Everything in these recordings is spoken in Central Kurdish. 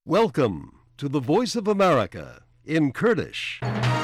Welcome to the Voice of America in Kurdish.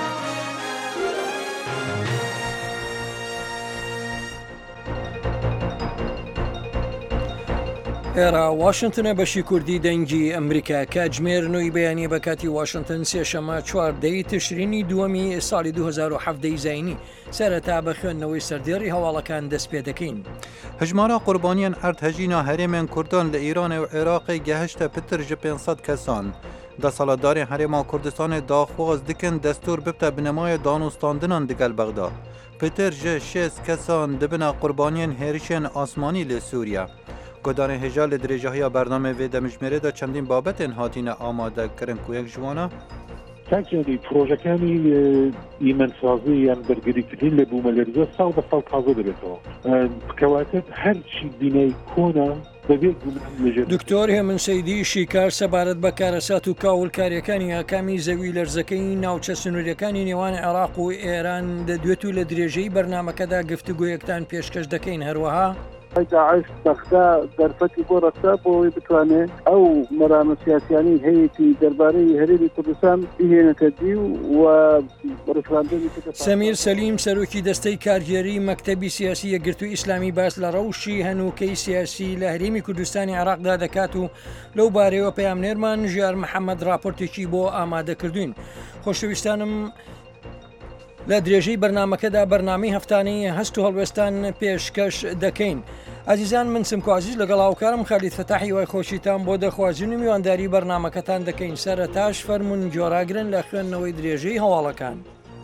ئێرە واشنگتنە بەشی کوردی دەنگی ئەمریکا کاتژمێر نوۆی بەیانی بە کاتی واشنگتن سێشەمە 14 تشرینی دووەمی ساڵی 2017 زاینی سەرەتا بە خوێندنەوەی سەردێڕی هەواڵەکان دەست پێ دەکەین. هەژمارە قوربانیان ئەردهەژینە هەرێمێن کوردان لە ئیران و عێراقی گەهشتە پتر ji 500 کەسان. دەسەڵاتدارên Herêma Kurdistanê daxwaz dikin destûr bibte binêmaya danûstandinan digel Bexda. Pitir ji 6 kesan dibine qurbaniyên hêrişên asmanî li Sûriye. Godanê hêja li dirêjahiya bername vê demijmêrê de çendîn babetên hatîne amadekirin ku yek ji wan Sanki projekani îmensazî yan bergirîkirîn li bûmelerize sal be sal taze dibêtەوە. Kewatet her çî bîney kona دکتۆر هێمن سەیدی شیکار سەبارەت بە کارەسات و کاولکاریەکانی ئاکامی زەوی لەرزەکەی ناوچە سنوورەکانی نێوان عێراق و ئێران دەدوێت و لە درێژەی بەرنامەکەدا گفتوگویەکتان پێشکەش دەکەین هەروەها داعش بەخدا دەرفەتی بۆ ڕەستا بۆەوەی بتوانێت ئەو مەرامە سیاسیانی هەیەی دەربارەی هەرێمی کوردستان بهێنێتە دی و ڕفراندنی سەمیر سەلیم سەرۆکی دەستەی کارگێری مەکتەبی سیاسی یەکگرتووی ئیسلامی باس لە ڕەوشی هەنووکەی سیاسی لە هەرێمی کوردستانی عێراقدا دەکات و لەو بارەیەوە پەیامنێرمان ژیار محەممەد راپۆرتێکی بۆ ئامادەکردوین. خۆشەویستانم لە درێژەی بەرنمەکەدا بەرنامەی هەفتانەی هەست و هەڵوێستان پێشکەش دەکەین. ئازیزان من سمکوازیز لەگەڵ هاوکارم خەلیل فەتاحی وای خۆشیتان بۆ دەخوازیین و میوانداری بەرنمەکەتان دەکەین. سەرەتاش فەرمون جۆراگرن لە خوێندنەوەی درێژەی هەواڵەکان.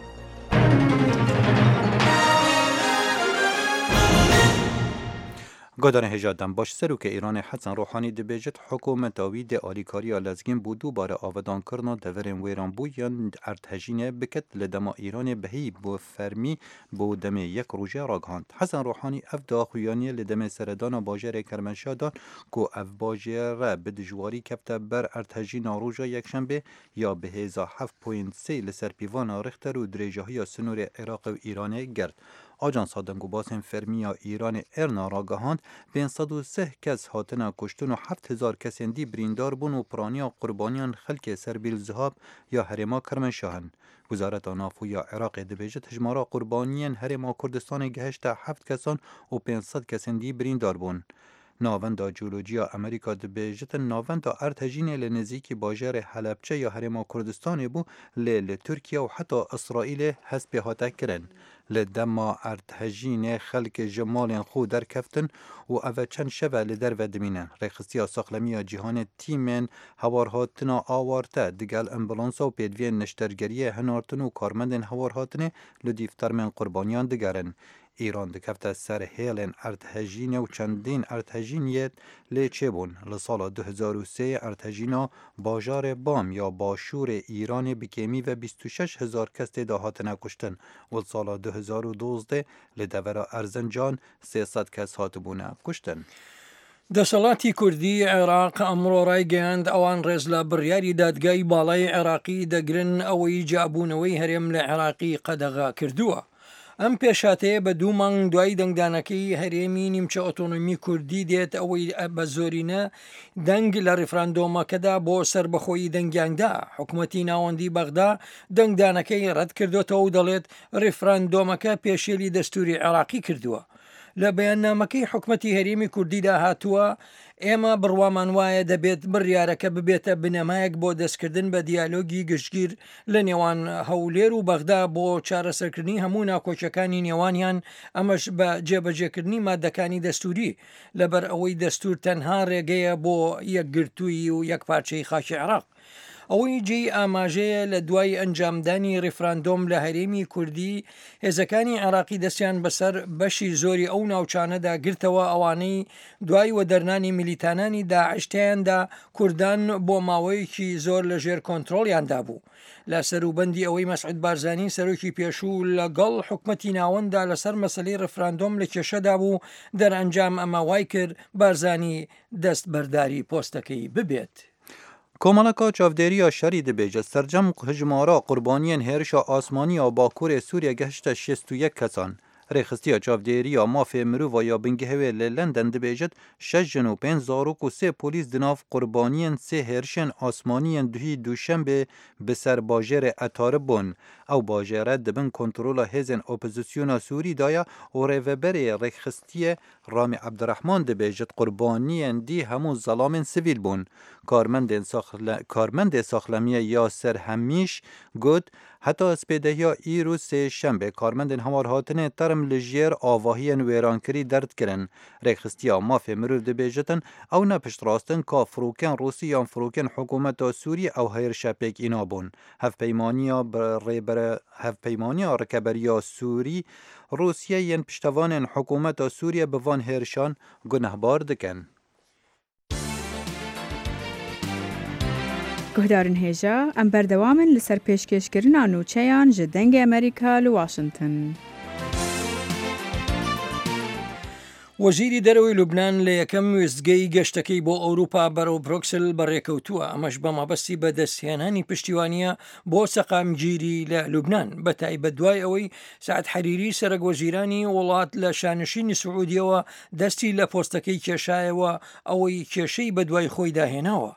Godanê hêja baş serokê Îranê Hesan Rohanî dibêjit hikûmeta wî dê alîkariya lezgên bû dubare avedankirina deverên wêran bûyan erdhejînê biket li dema Îranê bihî bû fermî bû demê yek rojê ragihand. Hesan Rohanî ev daxuyaniyê li demê seredana bajarê Kermenşah dan ku ev bajêre bi dijwarî kefte ber erdhejîna roja yekşembê ya bi hêza 7.3 li ser pîvana Richter û dirêjahiya Sinûrê Iraqê û Îranê gert. Ajansa dengûbasên fermiya Îranê Erna ragihand 503 kes hatine kuştin û 7000 kesên dî birîndar bûn û piraniya qurbaniyan xelkê serbîl zihab ya Herêma Kermenşahın. Wizareta Navû ya Iraqê dibêjit hejmara qurbaniyên Herêma Kurdistanê gihişte 7 kesan û 500 kesên dî birîndar bûn. Navenda Jeolojiya Amerîka dibêjitin navenda erdhejînê li nêzîkî bajarê Helepçe ya Herêma Kurdistanê bû lê li Tirkiye û heta İsraîlê hespê hate kirin. Li dema erdhejînê xelkê ji malên xwe derkeftin û ev çend şeve li derve dimînin. Rêxistiya Saxlemiya Cîhanê tîmên hewarhatina awarte digel ambulansa û pêdiviyên neştergeriyê hinartin û karmendên hewarhatinê li dîftermên qurbaniyan digerin. İran dikefte ser hêlên erdhejînê û çendîn erdhejîniyê lê çêbûn. Li sala 2003 erdhejîna bajarê Bam ya başûrê Îranê bi kêmî ve 26000 kes têda hatine kuştin û li sala 2012 li devera Erzincan 300 kes hatibûne kuştin. دەسەڵاتی کوردی عێراق ئەمڕۆ ڕایگەیاند ئەوان ڕێز لە بڕیاری دادگای باڵای عێراقی دەگرن ئەوەی جابوونەوەی هەرێم لە عێراقی قەدەغا کردووە. ئەم پێشاتەیە بە 2 مانگ دوای دەنگدانەکەی هەرێمی نیمچە ئۆتۆنۆمی کوردی دێت ئەوەی بە زۆرینە دەنگ لە ڕیفراندۆمەکەدا بۆ سربەخۆیی دەنگیاندا. حکوومەتی ناوەندی بەغدا دەنگدانەکەی ڕەت کردوێتەوە و دەڵێت ڕیفراندۆمەکە پێشێلی دەستوری عێراقی کردووە. لە بەیاننامەکەی حکوومەتی هەرێمی کوردیدا هاتووە ئێمە بڕوامان وایە دەبێت بڕیارەکە ببێتە بنەمایەک بۆ دەستکردن بە دیالۆگی گشتگیر لە نێوان هەولێر و بەغدا بۆ چارەسەرکردنی هەموو ناکۆچەکانی نێوانیان ئەمەش بە جێبەجێکردنی مادەکانی دەستوری لەبەر ئەوەی دەستور تەنها ڕێگەیە بۆ یەکگرتووی و یەکپارچەی خاکی عێراق. ئەوەی جێی ئاماژەیە لە دوای ئەنجامدانی ڕیفراندۆم لە هەرێمی کوردی هێزەکانی عێراقی دەستیان بەسەر بەشی زۆری ئەو ناوچانەدا گرتەوە ئەوانەی دوای وەدەرنانی میلیتانانی داعشتیاندا کوردان بۆ ماوەیەکی زۆر لە ژێر کۆنتترۆلیاندا بوو. لە سەروبەندی ئەوەی مەسعود بارزانی سەرۆکی پێشوو لەگەڵ حکومەتی ناوەندا لەسەر مەسلەی ڕیفراندۆم لە کێشەدا بوو دەرئەنجام ئەمە وای کرد بارزانی دەست بەرداری پۆستەکەی ببێت. Komalaka çavdêriya şerî dibêje sercem hejmara qurbaniyên hêrişa asmanî ya Bakurê Sûriye gehişte 61 kesan. رخصتیا چاودێریya mafê mirova ya bingehewê li London dibêjit 6 jin û 5 zarok û 3 polîs di nav qurbaniyên 3 hêrişên asmaniyên duhî dûşembê bi ser bajêrê Etarib bûn. Ew bajêre dibin kontrola hêzên opozisyona Sûrî daya û rêveberê rêxistiyê Ramî Ebdirehman dibêjit qurbaniyên dî hemû zelamên sivîl bûn. Karmendê saxlemiya Yaser Hemîş got heta spêdehiya îro sêşembe karmendên hemarhatinê term li jêr avahiyên wêrankirî derd kirin. Rêxistiya mafê mirov dibêjitin ew ne piştrastin ka firokên Rûsî yan firokên hikûmeta Sûrî ew hêrşepêk îna bûn. Hevpeymaniya Rikeberiya Sûrî Rûsya yên piştevanên hikûmeta Sûriye bi van hêrişan gunehbar dikin. Guhdarên hêja em berdewamin li ser pêşkêşkirina nûçeyan ji dengê Amerîka li Washington. وەزیری دەرەوەی لوبنان لە یەکەم وێستگەی گەشتەکەی بۆ ئەوروپا بەرەو بروکسل بەڕێکەوتووە. ئەمەش بە مەبەستی بەدەستهێنانی پشتیوانیە بۆ سەقامگیری لە لوبنان بە تایبەت دوای ئەوەی سعد حەریری سەرۆک وەزیرانی وڵات لە شانشینی سعودیەوە دەستی لە پۆستەکەی کێشایەوە ئەوەی کێشەی بە دوای خۆی داهێناوە.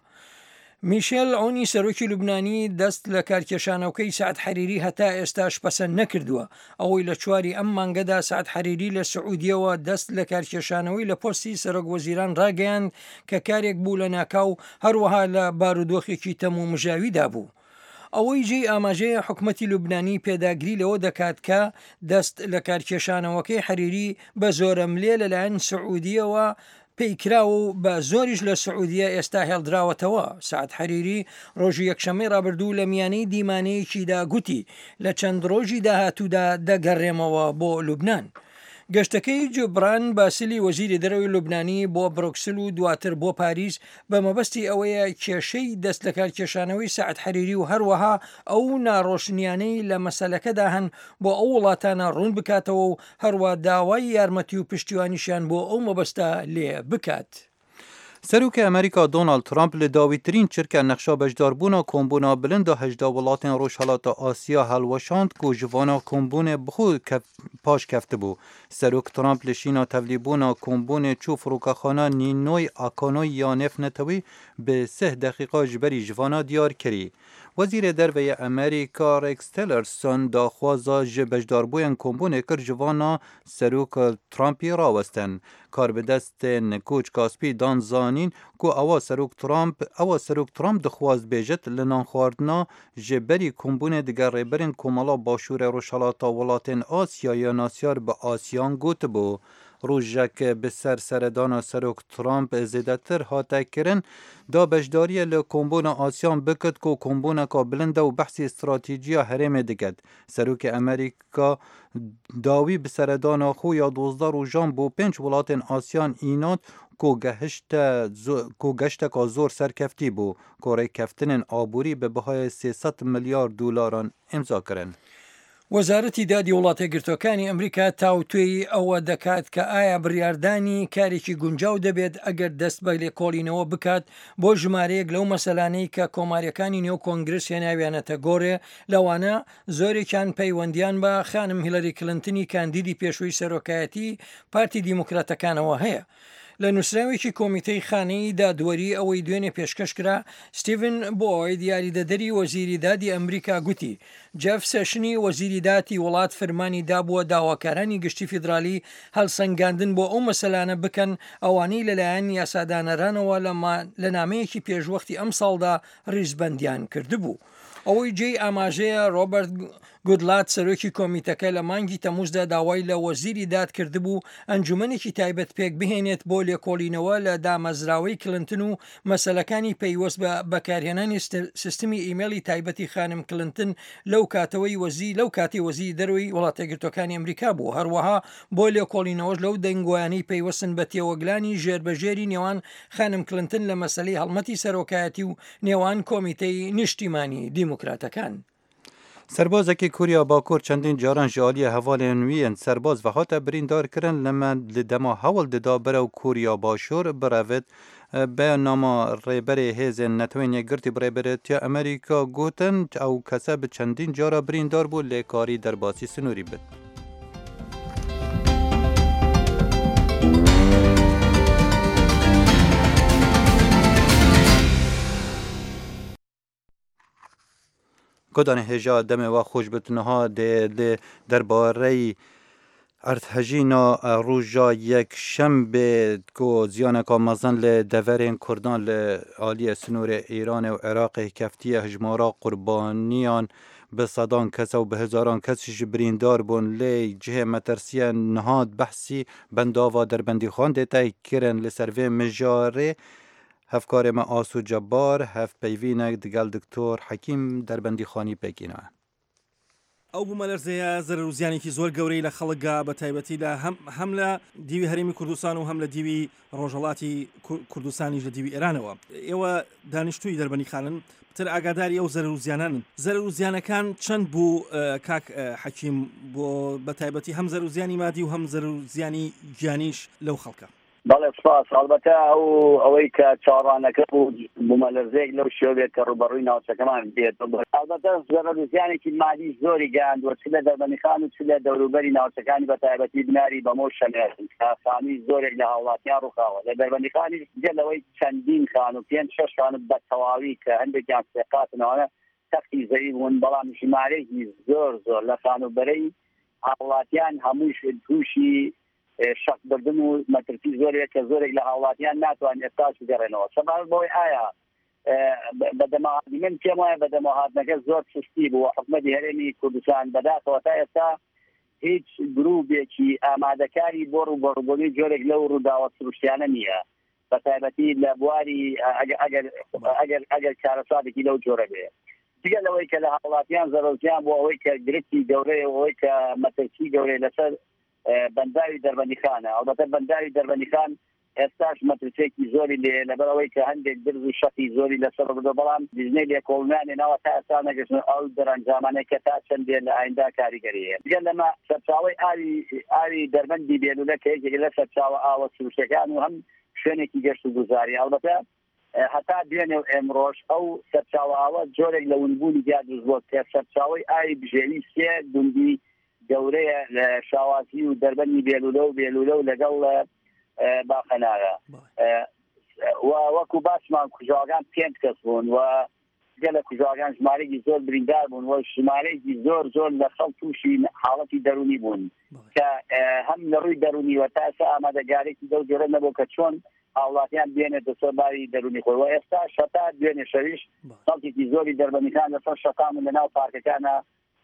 میشێل عونی سەرۆکی لوبنانی دەست لە کارکێشانەوەکەی سعد حەریری هەتا ئێستاش پەسەند نەکردووە. ئەوەی لە چواری ئەم مانگەدا سعد حەریری لە سعودیەوە دەست لە کارکێشانەوەی لە پۆستی سەرۆک وەزیران ڕاگەیاند کە کارێک بوو لە ناکاو هەروەها لە بارودۆخێکی تەم و مژاویدا بوو. ئەوەی جێی ئاماژەیە حکومەتی لوبنانی پێداگری لەوە دەکات کە دەست لە کارکێشانەوەکەی حەریری بە زۆرەملێ لەلایەن سعودیەوە پێیکراوە و بە زۆریش لە سعودیە ئێستا هێڵدراوەتەوە. سعد حەریری ڕۆژی یەکشەمەی ڕابردوو لە میانەی دیمانەیەکیدا گوتی لە چەند ڕۆژی داهاتوودا دەگەڕێمەوە بۆ لوبنان. گەشتەکەی جوبران باسیلی وەزیری دەرەوەی لوبنانی بۆ بروکسل و دواتر بۆ پاریس بە مەبەستی ئەوەیە کێشەی دەست لە کارکێشانەوەی سعد حەریری و هەروەها ئەو ناڕۆشنیانەی لە مەسەلەکەدا هەن بۆ ئەو وڵاتانە ڕوون بکاتەوە و هەروە داوای یارمەتی و پشتیوانیشیان بۆ ئەو مەبەستە لێ بکات. Serokê Amerîka Donald Trump li dawîtirîn çirkên nexşa bejdarbûna kombûna bilind a hejda welatên Rojhilatê Asya helweşand ku ji vana kombûnê bixwe paş keftibû. Serok Trump li şîna tevlîbûna kombûnê çû firokexana Ninoy Akanoy ya Nefnetewî bi 3 deqîqa ji berî ji vana diyar kirî. Wezîrê Derveyê Amerîka Rex Tillerson daxwaza ji bejdarbûyên kombûnê kir ji vana Seroka Trumpî rawestin. Karbidestên Koç Kaspî dan zanîn ku ewa Serok Trump dixwaz bêjit li nanxwardina ji berî kombûnê diger rêberên Komala Başûrê Rojhilata Welatên Asyayê nasyar bi Asyan gotibû. Rojek bi ser seredana Serok Trump zêdetir hate kirin da bejdariye li kombûna Asyan bikit ku kombûneka bilind û behsî stratîjiya herêmê diket. Serokê Amerîka dawî bi seredana xwe ya 12 rojan bû 5 welatên Asyan înat ku geşteka zor serkeftî bû ku rêkeftinên aborî bi bihayê 300 milyar dolaran imza kirin. وەزارەتی دادی وڵاتە گرتوەکانی ئەمریکا تاوتوێی ئەوە دەکات کە ئایا بڕیاردانی کارێکی گونجاو دەبێت ئەگەر دەست بە لێکۆڵینەوە بکات بۆ ژمارەیەک لەو مەسەلانەی کە کۆماریەکانی نێو کۆنگرس هێناویانەتە گۆڕێ لەوانە زۆرێکیان پەیوەندیان بە خانم هیلەری کلنتنی کاندیدی پێشووی سەرۆکایەتی پارتی دیموکراتەکانەوە هەیە. لە نووسراوێکی کۆمیتەی خانەی دادوەری ئەوەی دوێنێ پێشکەشکرا ستیڤن بۆی دیاریدەدەری وەزیری دادی ئەمریکا گوتی جەف سێشنی وەزیری داتی وڵات فەرمانی دابووە داواکارانی گشتی فیدرالی هەڵسەنگاندن بۆ ئەو مەسەلانە بکەن ئەوانەی لەلایەن یاسادانەرانەوە لە نامەیەکی پێشوەختی ئەم ساڵدا ڕیزبەندیان کردبوو. ئەوەی جێی ئاماژەیە ڕۆبرت گودلات سەرۆکی کۆمیتەکە لە مانگی تەموزدا داوای لە وەزیری داد کردبوو ئەنجومەنێکی تایبەت پێک بهێنێت بۆ لێکۆڵینەوە لە دامەزراوەی کلنتن و مەسەلەکانی پەیوەست بە بەکارهێنانی سیستمی ئیمێلی تایبەتی خانم کلنتن لەو کاتی وەزیری دەرەوەی وڵاتە گرتوەکانی ئەمریکا بوو. هەروەها بۆ لێکۆڵینەوەش لەو دەنگۆیانەی پەیوەستن بە تێوەگلانی ژێربەژێری نێوان خانم کلنتن لە مەسەلەی هەڵمەتی سەرۆکایەتی و نێوان کۆمیتەی نیشتیمانی دیموکراتەکان. Serbazekî Kurya Bakur çendîn caran ji aliyê hevalên wî yên serbaz ve hate birîndar kirin li dema hewl dida berew Kurya Başûr birevit beyannama rêberê hêzên Netewên Yekgirtî bi rêberetiya Amerîka gotin ew kese bi çendîn cara birîndar bû lêkarî derbasî sinûrî bit. کدان هجا دم و خوش بتنها درباره ارتهجینا روژا یک شنبه کو زیانکا مزن لدورین کردان لعالی سنور ایران و عراق کفتی هجمارا قربانیان به صدان کس و به هزاران کسی جبریندار بون لی جه مترسیه نهاد بحثی بنداوا در بندی خان دیتا کرن لسروی مجاره هفکار ما آسو جبار هف پیوینک دگل دکتور حکیم در بندی خانی پکینه ئەو بوومەلەرزەیە زەرەر و زیانێکی زۆر گەورەی لە خەڵکگا بە تایبەتی لە هەم لە دیوی هەرێمی کوردستان و هەم لە دیوی ڕۆژهەڵاتی کوردستانیش لە دیوی ئێرانەوە. ئێوە دانیشتووی دەربەنی خانن تر ئاگاداری ئەو زەرەر و زیانانن. زەرەر و زیانەکان چەند بوو کاک حەکیم بۆ بە تایبەتی هەم زەرەر و زیانی مادی و هەم زەرەر و زیانی گیانیش لەو خەڵکە؟ بەڵێ سپاس. ئەڵبەتە ئەوەی کە چاڕانەکە بوو بوومەلەرزەیەک لەو شێوەیە کە ڕوبەڕووی ناوچەکەمان بێت. ئەلبەتە زەرەر و زیانێکی مادی زۆری گەیاندووە چ لە دەربەندیخان و چ لە دەوروبەری ناوچەکانی بە تایبەتی بناری بەمۆ شەمێرن کە خانووی زۆرێک لە هاوڵاتیان ڕووخاوە. لە دەربەندیخانی جێ لەوەی چەندین خان و 5-6 خان بە تەواوی کە هەندێکیان سێقاتنەوە تەختی زەوی بوون، بەڵام ژمارەیەکی زۆر لە خانوبەرەی هاوڵاتیان هەمووش تووشی شەق بردن و مەترسی زۆرێک کە زۆرێک لە هاوڵاتیان ناتوان ئێستاش بگەڕێنەوە. سەبارەت بەوەی ئایا بەدەماهاتی من پێم وایە بەدەماهاتنەکە زۆر سستی بوو. حکومەتی هەرێمی کوردستان بەداتەوە تا ئێستا هیچ گروپێکی ئامادەکاری بۆ ڕوبەڕووبوونی جۆرێک لەو ڕووداوە سروشتیانە نییە، بە تایبەتی لە بواری ئەگەر چارەسادێکی لەو جۆرە بێ. دیگە لەوەی کە لە هاوڵاتیان زەرۆزیان بۆ ئەوەی کە گرفتی گەورەی ئەوەی کە مەترسی گەورەی لەسەر بەنداوی دەربەندیخانە. ئەڵبەتە بەنداوی دەربەندیخان ئێستاش مەترسێکی زۆری لێ لەبەرەوەی کە هەندێک درز و شەقی زۆری لەسەر بردە، بەڵام دیژنەی لێکۆڵینانی ناوە تا ئێستا نەگەشتن ئەو دەرەنجامانەی کە تا چەندێن لە ئایندا کاریگەریە. دیگە لەمە سەرچاوەی ئاوی دەربەندی بێلولە کە یەکێک لە سەرچاوە ئاوە سروشتەکان و هەم شوێنێکی گەشت و گوزاری. ئەڵبەتە هەتا دوێنێ و ئێمڕۆژ ئەو سەرچاوە ئاوە جۆرێک لە ونبوونی جیا دروست بووە کە سەرچاوەی ئاوی بژێوی سێ گوندی گەورەیە لە شاوازی و دەربەندی بێلولە و لەگەڵ باخەنایە. وەکو باسمان کوژاگان 5 کەس بوون و گە لە کوژاگان ژمارەی زۆر بریندار بوون و ژمارەیەکی زۆر لە خەڵک تووشی حاڵەتی دەرونی بوون کە هەم لە ڕووی دەرونی و تا ئێستا ئامادەگارێکی دەو جۆرە نەبوو کە چۆن هاوڵاتیان بێنێتە سەر باری دەرونی خۆی. و ئێستا شەتا دوێنێ شەویش خەڵکێکی زۆری دەربەندیخان لەسەر شەقام و لەناو پارکەکانە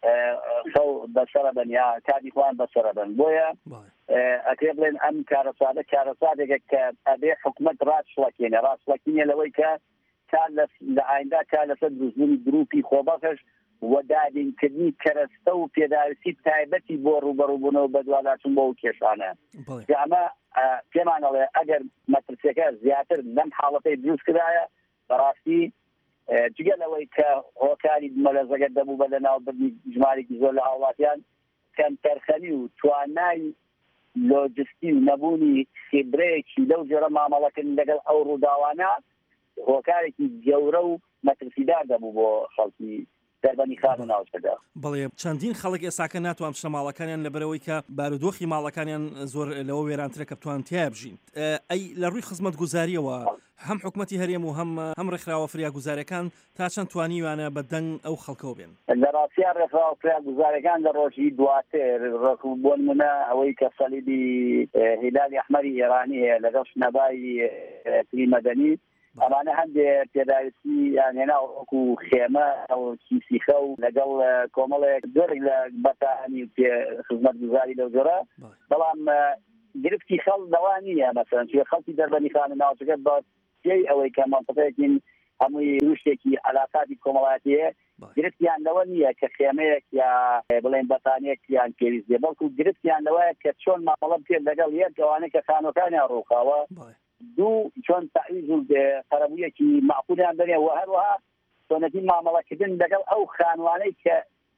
خەو بەسەرە بن یا کاتی خۆیان بەسەرە بن. بۆیە ئەکرێ بڵێن ئەم کارەسادێکە کە ئەبێ حکومەت ڕاستڵەکینە لەوەی کە تا لە ئایندا کا لەسەر دروستبوونی گروپی خۆبەخش و دادینکردنی کەرەستە و پێداویستی تایبەتی بۆ ڕوبەڕووبوونەوە بەدواداچوون بۆ ئەو کێشانە. ئەمە پێمان ئەڵێ ئەگەر مەترسیەکە زیاتر لەم حاڵەتەی دروست کرایە بەڕاستی جگە لەوەی کە هۆکاری مەلەرزەکە دەبوو بە لەناو بردنی ژمارێکی زۆر لە هاوڵاتیان کەم تەرخەنی و توانای لۆجستی و نەبوونی خێبرەیەکی لەو جۆرە مامەڵەکردن لەگەڵ ئەو ڕووداوانە هۆکارێکی گەورە و مەترسیدار دەبوو بۆ خەڵکی دەربەندیخان و ناوچەکە. بەڵێ چەندین خەڵک ئێساکە ناتوان بچنە ماڵەکانیان لەبەرەوەی کە بارودۆخی ماڵەکانیان زۆر لەوە وێرانترە کە بتوان تیا بژین. ئەی لە ڕووی خزمەت گوزاریەوە هەم حکومەتی هەرێم و هەم ڕێکخراوە فریا گوزارەکان تا چەند توانیوانە بە دەنگ ئەو خەڵکەوە بێن؟ لە ڕاستیان ڕێکخراوە فریا گوزارەکان لە ڕۆژی دواتر بۆ نمونە ئەوەی کە سەلیبی هیلالی ئەحمەری ئێرانی هەیە لەگەڵ شنەبای پری مەدەنی ئەمانە هەندێک پێداویستی یانێنا وەکو خێمە ئەو کیسیخە و لەگەڵ کۆمەڵێک زۆرێک لە بەتانی خزمەت گوزاری لەو جۆرە، بەڵام گرفتی خەڵ دەوا نییە. مەسەڵەن خەڵکی دەربەندیخانە ناوچەکە بە پێی ئەوەی کە مەنطقەیەکین هەمووی روشتێکی علاقاتی کۆمەڵاتیە گرفتیان لەوە نییە کە خێمەیەک یا بڵێن بەتانێک یان پێویست بێ، بەڵکو گرفتیان لەوەیە کە چۆن مامەڵە بکرێت لەگەڵ یەک ئەوانەی کە خانۆکانیان ڕووخاوە دوو چۆن تەعویض و قەرەبوویەکی معقولیان بنێ و هەروەها چۆنەتی مامەڵەکردن لەگەڵ ئەو خانوانەی کە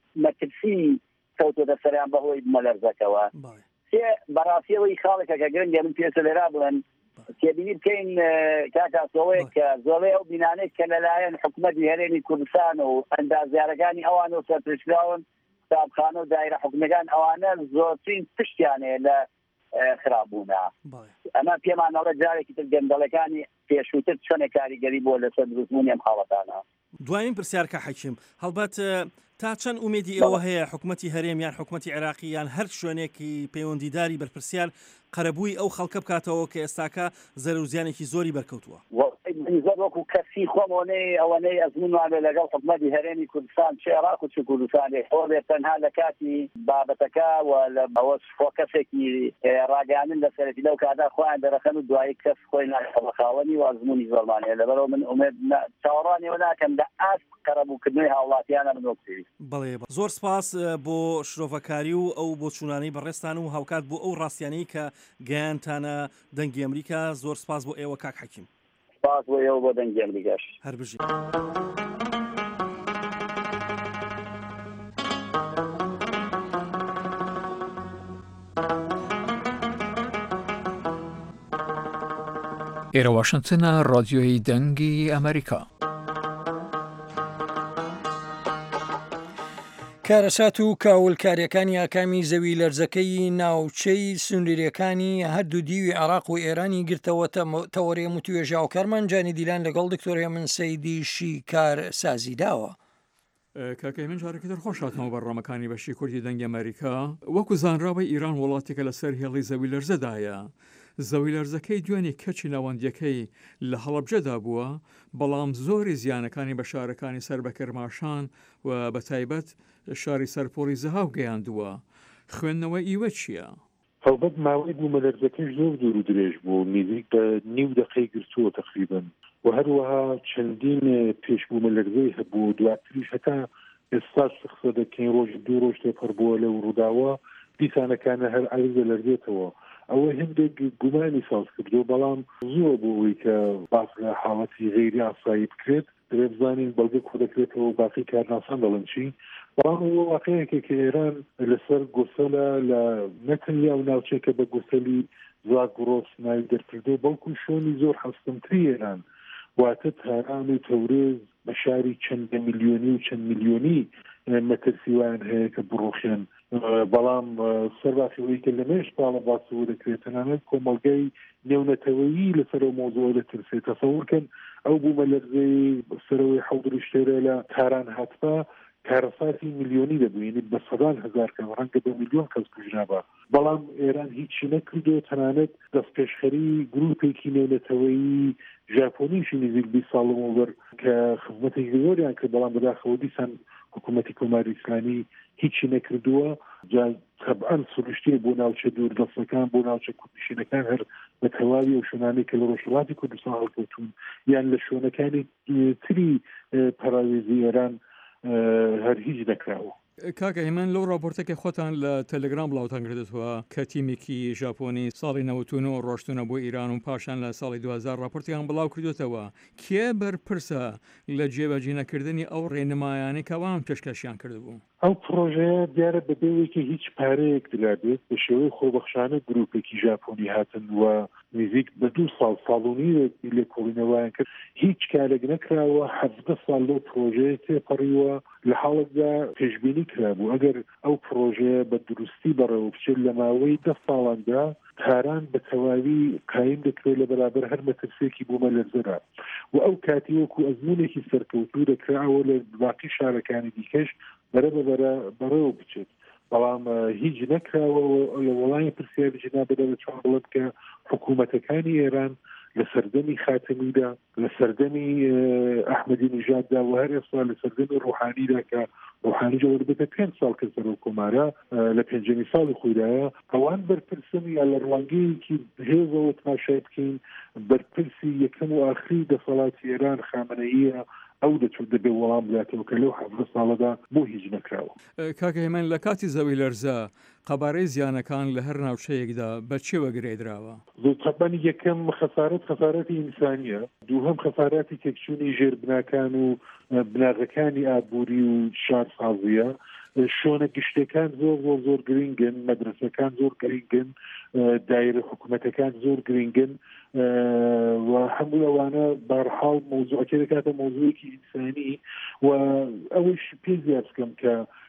مەترسی کەوتۆتە سەریان بەهۆی مەلەرزەکەوە. بەڕاستیەوەی خاڵێکە کە گرنگە من پێویستە لێرا بڵێن تێبینی بکەین کاکاسەوەی کە زۆربەی ئەو بینانەی کە لەلایەن حکومەتی هەرێمی کوردستان و ئەندازیارەکانی ئەوان و سەرپێشراون قوتابخانە و دایرە حکومەکان ئەوانە زۆرترین پشتیانێ لە خراببوونە. ئەمە پێمانەوە جارێکی تر گەندەڵەکانی پێشووتر چۆنێک کاریگەری بۆ لەسەر دروستبوونی ئەم حاڵەتانە. دوایین پرسیار کە حەکیم هەڵبەت تا چەند ئومێدی ئێوە هەیە حکوومەتی هەرێم یان حکوومەتی عێراقی یان هەر شوێنێکی پەیوەندیداری بەرپرسیار قەرەبووی ئەو خەڵکە بکاتەوە کە ئێستاکە زەرورزیانێکی زۆری بەرکەوتووە زۆر وەکو کەسی خۆمەوەی ئەوەنەی ئەزمونوانێ لەگەڵ حکوومەتی هەرێمی کوردستان چ عێراق و چ کوردستانی خۆبێ تەنها لە کاتی بابەتەکە و لە ئەوە فۆکەسێکی ڕاگەیاندن لەسەرەتی لەو کادا خۆیان دەرەخەن و دوایی کەس خۆی ناخەڵەخاوەنی و ئەزمونی زۆرمانەیە لەبەرەوە من ئومێد چاوەڕوانیەوە ناکەم لە ئاست قەرەبووکردنەوەی هاوڵاتیانە من وەکوی بەڵێ زۆر سپاس بۆ شرۆڤەکاری و ئەو بۆ چوونانەی بەڕێستان و هاوکات بۆ ئەو ڕاستیانەی کە گەیانتانە دەنگی ئەمریکا زۆر سپاس بۆ ئێوە کاک حەکیم سپاس بۆ ئێوە بۆ دەنگی ئەمریکاش هەر بژی ئێرە واشنتنە ڕادیۆی دەنگی ئەمریکا. کارەسات و کاولکاریەکانی ئاکامی زەوی لەرزەکەی ناوچەی سنووریەکانی هەردوو دیوی عێراق و ئێرانی گرتەوە تەوەرێم و توێژا و کارمانجانی دیلان لەگەڵ دکتۆر هێمن سەیدیشی کارسازی داوە. کاکەی من جارێکی تر خۆش هاتمەوە بەڕێمەکانی بەشی کوردی دەنگی ئەمریکا وەکو زانراوی ئیران وڵاتێکە لەسەر هێڵی زەوی لەرزەدایە. زەوی لەرزەکەی دوێنێ کەچی ناوەندیەکەی لە هەڵەبجەدا بووە بەڵام زۆری زیانەکانی بە شارەکانی سەر بە کەرماشان و بە تایبەت شاری سەرپۆڵی زەهاو گەیاندووە. خوێندنەوە ئیوە چییە؟ هەڵبەت ماوەی بوومە لەرزەکەش زۆر دوور و درێژ بوو نزیک بە نیو دقەی گرتووە تقریبا و هەروەها چەندین پێشبوومە لەرزەی هەبوو دواتریش هەتا ئێستاش قسە دەکەین ڕۆژ دوو ڕۆژ تێپەڕ بووە لە ڕووداوە دیسانەکانە هەر عەرزە لەرزێتەوە ئەوە هەندێک گومانی ساز کردو بەڵام زۆر بووی کە باس لە حاڵەتی غەیری ئاسایی بکرێت دەبێت بزانین بەڵگە خۆ دەکرێتەوە و باقی کارناسان دەڵێن چی بەڵام ئەوە واقعەیەکە کە ئێران لەسەر گۆسەلە لە نەتەنیا و ناوچێکە بە گۆسەلی زاگڕۆس ناوی دەرکردو بەڵکو شوێنی زۆر هەستمتری ئێران واتە تاران و تەورێز بە شاری چەند میلیۆنی و چەند میلیۆنی مەترسیوان هەیە کە بڕوخێن بەڵام سەرباسیەوەی کە لەمێش پاڵە باسەوە دەکرێت تەنانەت کۆمەڵگەی نێونەتەوەیی لەسەرەوە مۆزوع دەترسێت تەسەوورکەن ئەو بوومە لەرزەی سەرەوەی حەودری شتێرە لە تاران هاتبا کارەساتی میلیۆنی دەبووینی بە سەدان هەزار کەم ڕەنگە بە میلیۆن کەس کوژرابە بەڵام ئێران هیچی نەکردو تەنانەت دەستپێشخەری گروپێکی نێونەتەوەیی ژاپۆنیشی نزیک 20 ساڵەوە بەر کە خزمەتێکی زۆریان کرد بەڵام بەداخەوە دیسان حکوومەتی کۆماری ئیسلامی هیچی نەکردووە جا طبعاً سروشتی بۆ ناوچە دووردەستەکان بۆ ناوچە کوردنشینەکان هەر بە تەواوی ئەو شوێنانەی کە لە ڕۆژهەڵاتی کوردستان هەڵکەوتون یان لە شوێنەکانی تری پەراوێزی ئێران هەر هیچ نەکراوە. کاکە هێمن لەو راپۆرتێکی خۆتان لە تەلەگرام بڵاوتان کردێتەوە کە تیمێکی ژاپۆنی ساڵی 99 ڕۆشتونە بۆ ئیران و پاشان لە ساڵی 2000 راپۆرتیان بڵاو کردوێتەوە کێ بەرپرسە لە جێبەجێنەکردنی ئەو ڕێنمایانەی کەوان پێشکەشیان کردبوو؟ ئەو پرۆژەیە دیارە بەبێوەیەکی هیچ پارەیەک دلابێت بە شێوەی خۆبەخشانە گروپێکی ژاپۆنی هاتن و نزیک بە 2 ساڵونی لێ کۆڵینەوەیان کرد هیچ کارێک نەکراوە 17 ساڵ لەو پرۆژەیە تێپەڕیوە لە حاڵەتدا پێشبینی کرابوو ئەگەر ئەو پرۆژەیە بە دروستی بەڕێوە بچێت لە ماوەی 10 ساڵاندا تاران بە تەواوی قایم دەکرێت لە بەرابەر هەر مەترسێکی بوومە لەرزەدا و ئەو کاتی وەکو ئەزمونێکی سەرکەوتوو دەکراوە لە باقی شارەکانی دیکەش بەرەوە بچێت بەڵام هیچ نەکراوە لە وەڵامی پرسیاری جنابەدە بە چۆن بڵێت کە حکوومەتەکانی ئێران لە سەردەمی خاتمیدا لە سەردەمی ئەحمەدی نیژاددا و هەر ئێستا لە سەردەمی ڕوحانیدا کە ڕوحانی جەوەر بێتە 5 ساڵ کە سەرۆ کۆمارە لە پێنجەمی ساڵی خۆیدایە ئەوان بەرپرسن یا لە ڕوانگەیەکی هێزەوە تماشای بکەین بەرپرسی یەکەم و ئاخری دەسەڵاتی ئێران خامنەییە ئەو دەچوت دەبێ وەڵام بداتەوە کە لەو 17 ساڵەدا بۆ هیچ نەکراوە. کاکە هێمن لە کاتی زەوی لەرزە قەبارەی زیانەکان لە هەر ناوچەیەکدا بە چێوە گرێدراوە؟ زۆرتەبانی یەکەم خەسارەتی ئینسانیە دووهەم خەساراتی تێکچوونی ژێربناکان و بناغەکانی ئابووری و شارسازیە شۆنە گشتەکان زۆر گرنگن مەدرسەکان زۆر گرنگن دایرە حکوومەتەکان زۆر گرنگن و هەموو ئەوانە بەرحاڵ مۆزوعەکە دەکاتە مۆزوعێکی ئینسانی و ئەوەش پێ زیاد بکەم کە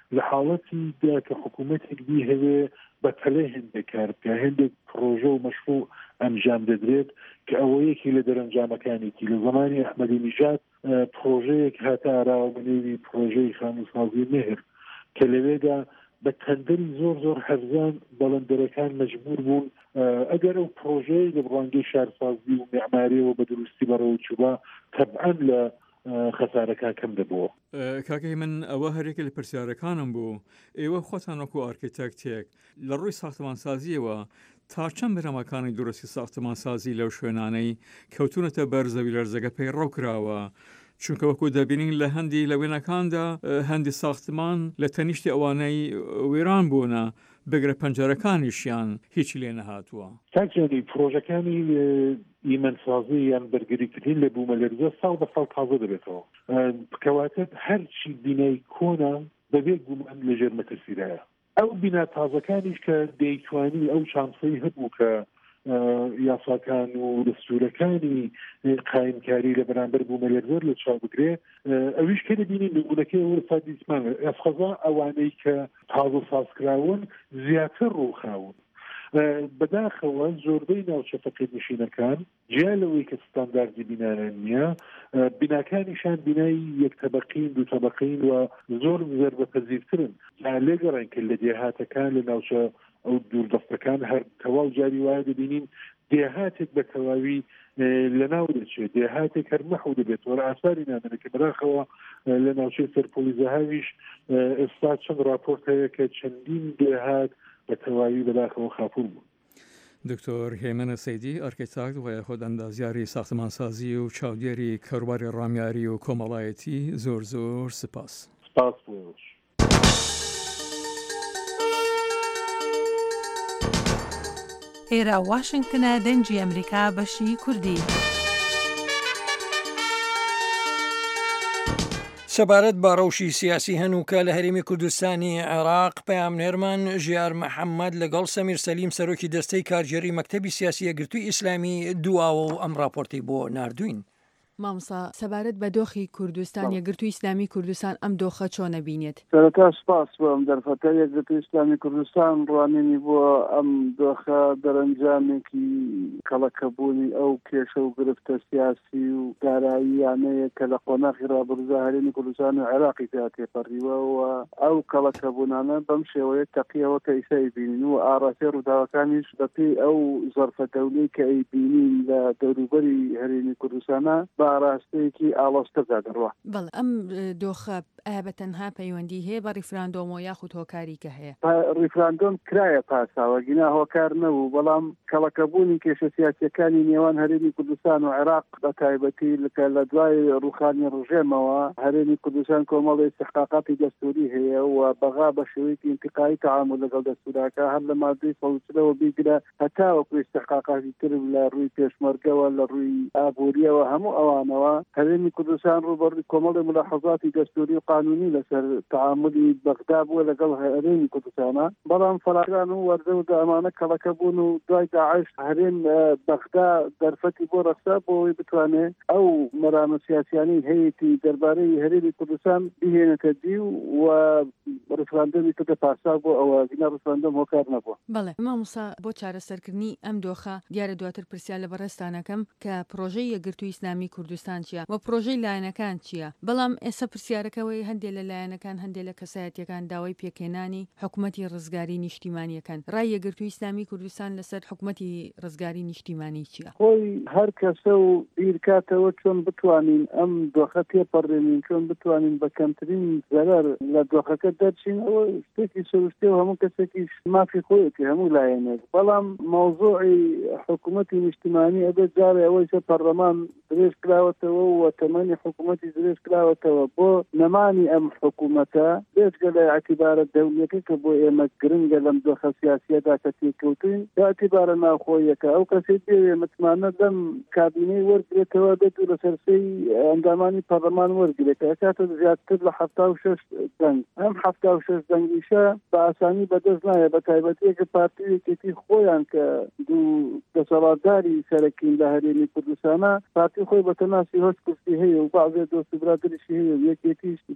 لە حاڵەتیدا کە حکوومەتێک بی هەوێ بە پەلەی هەندێک کار بکە هەندێک پرۆژە و مەشروع ئەنجام دەدرێت کە ئەوەیەکی لە دەرەنجامەکانێکی لە زمانی ئەحمەدی نیژاد پرۆژەیەک هاتە ئاراوە بەنێوی پرۆژەی خانووسازی مێهر کە لەوێدا بە تەندەری زۆر هەرزان بەڵندەرەکان مەجبور بوون ئەگەر ئەو پرۆژەی لە ڕوانگەی شارسازی و معماریەوە بە دروستی بەرەوە چوبە تەبعەن لە خەسارەکان کەم دەبەوە. کاکەی من ئەوە هەرێکە لە پرسیارەکانم بوو ئێوە خۆتان وەکو ئارکیتەکتێک لە ڕووی ساختمانسازیەوە تا چەند برەمەکانی درستی ساختمانسازی لەو شوێنانەی کەوتونەتە بەر زەوی لەرزەکە پەیڕەو کراوە چونکە وەکو دەبینین لە هەندی لە وێنەکاندا هەندی ساختمان لە تەنیشتی ئەوانەی وێران بوونە بگرە پەنجەرەکانیشیان هیچی لێ نەهاتووە. کاکیانی پرۆژەکانی ئیمەنسازی یان بەرگریکردین لە بوومەلەرزە ساڵ بە ساڵ تازە دەبێتەوە بکەواتە هەرچی بینای کۆنا بەبێ گومان لە ژێر مەترسیدایە ئەو بنا تازەکانیش کە دەیتوانی ئەو چانسەی هەبوو کە یاساکان و دەستورەکانی قایمکاری لە بەرامبەر بوومەلەرزە لە چاو بگرێ ئەویش کە دەبینین نمونەکەی ئەوە دیسمانە ئەسخەزا ئەوانەی کە تازە سازکراون زیاتر ڕووخاون بەداخەوە زۆربەی ناوچە فەقیرنشینەکان جیا لەوەی کە ستانداردی بینایان نییە بیناکانیشان بینای یەک تەبەقین دوو تەبەقین و زۆر زەربەپەزیرترن لێگەڕێن کە لە دێهاتەکان لە ناوچە ئەو دووردەستەکان هەر تەواو جاری وایە دەبینین دێهاتێک بە تەواوی لەناو دەچێت دێهاتێک هەر مەحو دەبێت وەرە ئاساری نامێنە کە بەداخەوە لە ناوچەی سەرپۆلی زەهاویش ئێستا چەند راپۆرت هەیە کە چەندین دێهات بە تەواوی بەداخەوە خاپوور بوون. دکتۆر هێمنە سەیدی ئارکیتاکت و خۆت ئەندازیاری ساختمانسازی و چاودێری کەروباری ڕامیاری و کۆمەڵایەتی زۆر سپاس. سپاس بۆش. ئێرە واشنگتنە دەنجی ئەمریکا بەشی کوردی. سەبارەت بە ڕەوشی سیاسی هەنووکە لە هەرێمی کوردستانی عێراق پەیامنێرمان ژیار محەممەد لەگەڵ سەمیر سەلیم سەرۆکی دەستەی کارژێری مەکتەبی سیاسی یەکگرتووی ئیسلامی دواوە و ئەم راپۆرتی بۆ ناردوین. مامسا سەبارەت بە دۆخی کوردستان یەکگرتووی ئیسلامی کوردستان ئەم دۆخە چۆنە بینێت؟ سەرەتا سپاس بۆ ئەم دەرفەتە یەکگرتووی ئیسلامی کوردستان ڕوانینی بۆ ئەم دۆخە دەرەنجامێکی کەڵەکەبوونی ئەو کێشە و گرفتە سیاسی و داراییانەیە کە لە قۆناغی ڕابردوودا هەرێمی کوردستان و عێراقی تێپەڕیوە و ئەو کەڵەکەبوونانە بەم شێوەیە تەقیەوە کە ئیسای بینین و ئاڕاستەی ڕووداوەکانیش بەپێی ئەو زەرفە دەولەی کە ئەیبینین لە دەوروبەری هەرێمی کوردستانە ڕاستەیەکی ئاڵۆستەدا دەڕوە. بەڵێ ئەم دۆخە ئایا بە تەنها پەیوەندی هەیە بە ڕیفراندۆم و یاخود هۆکاری کە هەیە؟ ڕیفراندۆم کرایە پاساوە گینا هۆکار نەبوو بەڵام کەڵەکەبوونی کێشە سیاسیەکانی نێوان هەرێمی کوردستان و عێراق بە تایبەتی لە دوای ڕوخانی ڕژێمەوە هەرێمی کوردستان کۆمەڵی استحقاقاتی دەستوری هەیە و بەغا بە شێوەیەکی انتقایی تعامل لەگەڵ دەستوراکە هەر لە مادەی سەڵوچرەوە بیگرە هەتا وەکو استحقاقاتی تر لە ڕووی پێشمەرگەوە لە ڕووی ئابووریەوە هەموو ئەوانەوە هەرێمی کوردستان ڕوبەڕووی کۆمەڵی ملاحەزاتی دەستوری و قانونی لەسەر تعاملی بەغدا بووە لەگەڵ هەرێمی کوردستانە بەڵام فەلاکران و وەرزە و ئەمانە کەڵەکە بوون و دوای داعش هەرێم بەغدا دەرفەتی بۆ ڕەخسا بۆەوەی بتوانێت ئەو مەرامە سیاسیانی هەیەی دەربارەی هەرێمی کوردستان بهێنێتە دی و ڕفراندەمی کردە پاسا بۆ ئەوە گینا ڕفراندەم هۆکار نەبووە. بەڵێ مامۆستا بۆ چارەسەرکردنی ئەم دۆخە دیارە دواتر پرسیار لە بەڕێستانەکەم کە پرۆژەی یەکگرتووی ئیسلامی کوردستان چییە و پرۆژەی لایەنەکان چییە بەڵام ئێستا پرسیارەکەوەی هەندێک لە لایەنەکان هەندێک لە کەسایەتیەکان داوای پێکێنانی حکوومەتی ڕزگاری نیشتیمانیەکان ڕای یەکگرتووی ئیسلامی کوردستان لەسەر حکوومەتی ڕزگاری نیشتیمانی چییە؟ خۆی هەر کەسە و بیرکاتەوە چۆن بتوانین ئەم دۆخە تێپەڕێنین چۆن بتوانین بە کەمترین زەرەر لە دۆخەکە دەرچین ئەوە شتێکی سروشتێ و هەموو کەسێکیش مافی خۆیەتی هەموو لایەنێک بەڵام مۆزوعی حکوومەتی نیشتیمانی ئەبێت جارێ ئەوەی کە پەرلەمان درێژ کراوەتەوە و تەمەنی حکوومەتی درێژ کراوەتەوە بۆ نەمانی ئەم حکوومەتە بێجگە لە اعتیبارە دەوڵەتی کە بۆ ئێمە گرنگە لەم دۆخە سیاسیەدا کە تێکەوتوین یا اعتیبارە ناوخۆیەکە ئەو کەسێ دێوێ متمانە دەم کابینەی وەرگێتەوە بێت و لە سەرسەی ئەندامانی پەرلەمان وەرگێت کاتە زیاتر لە 76 دەنگ ئەم 76 دەنگیشە بە ئاسانی بەدەست نایە بە تایبەتیەکە پارتیەکێتی خۆیان کە دوو دەسەڵاتداری سەرەکین لە هەرێمی کوردستانە پارتی خۆی بە تەناسی هۆش کورسی هەیە و بەعضێ دۆست برادریشی هەیە و یەکێتیش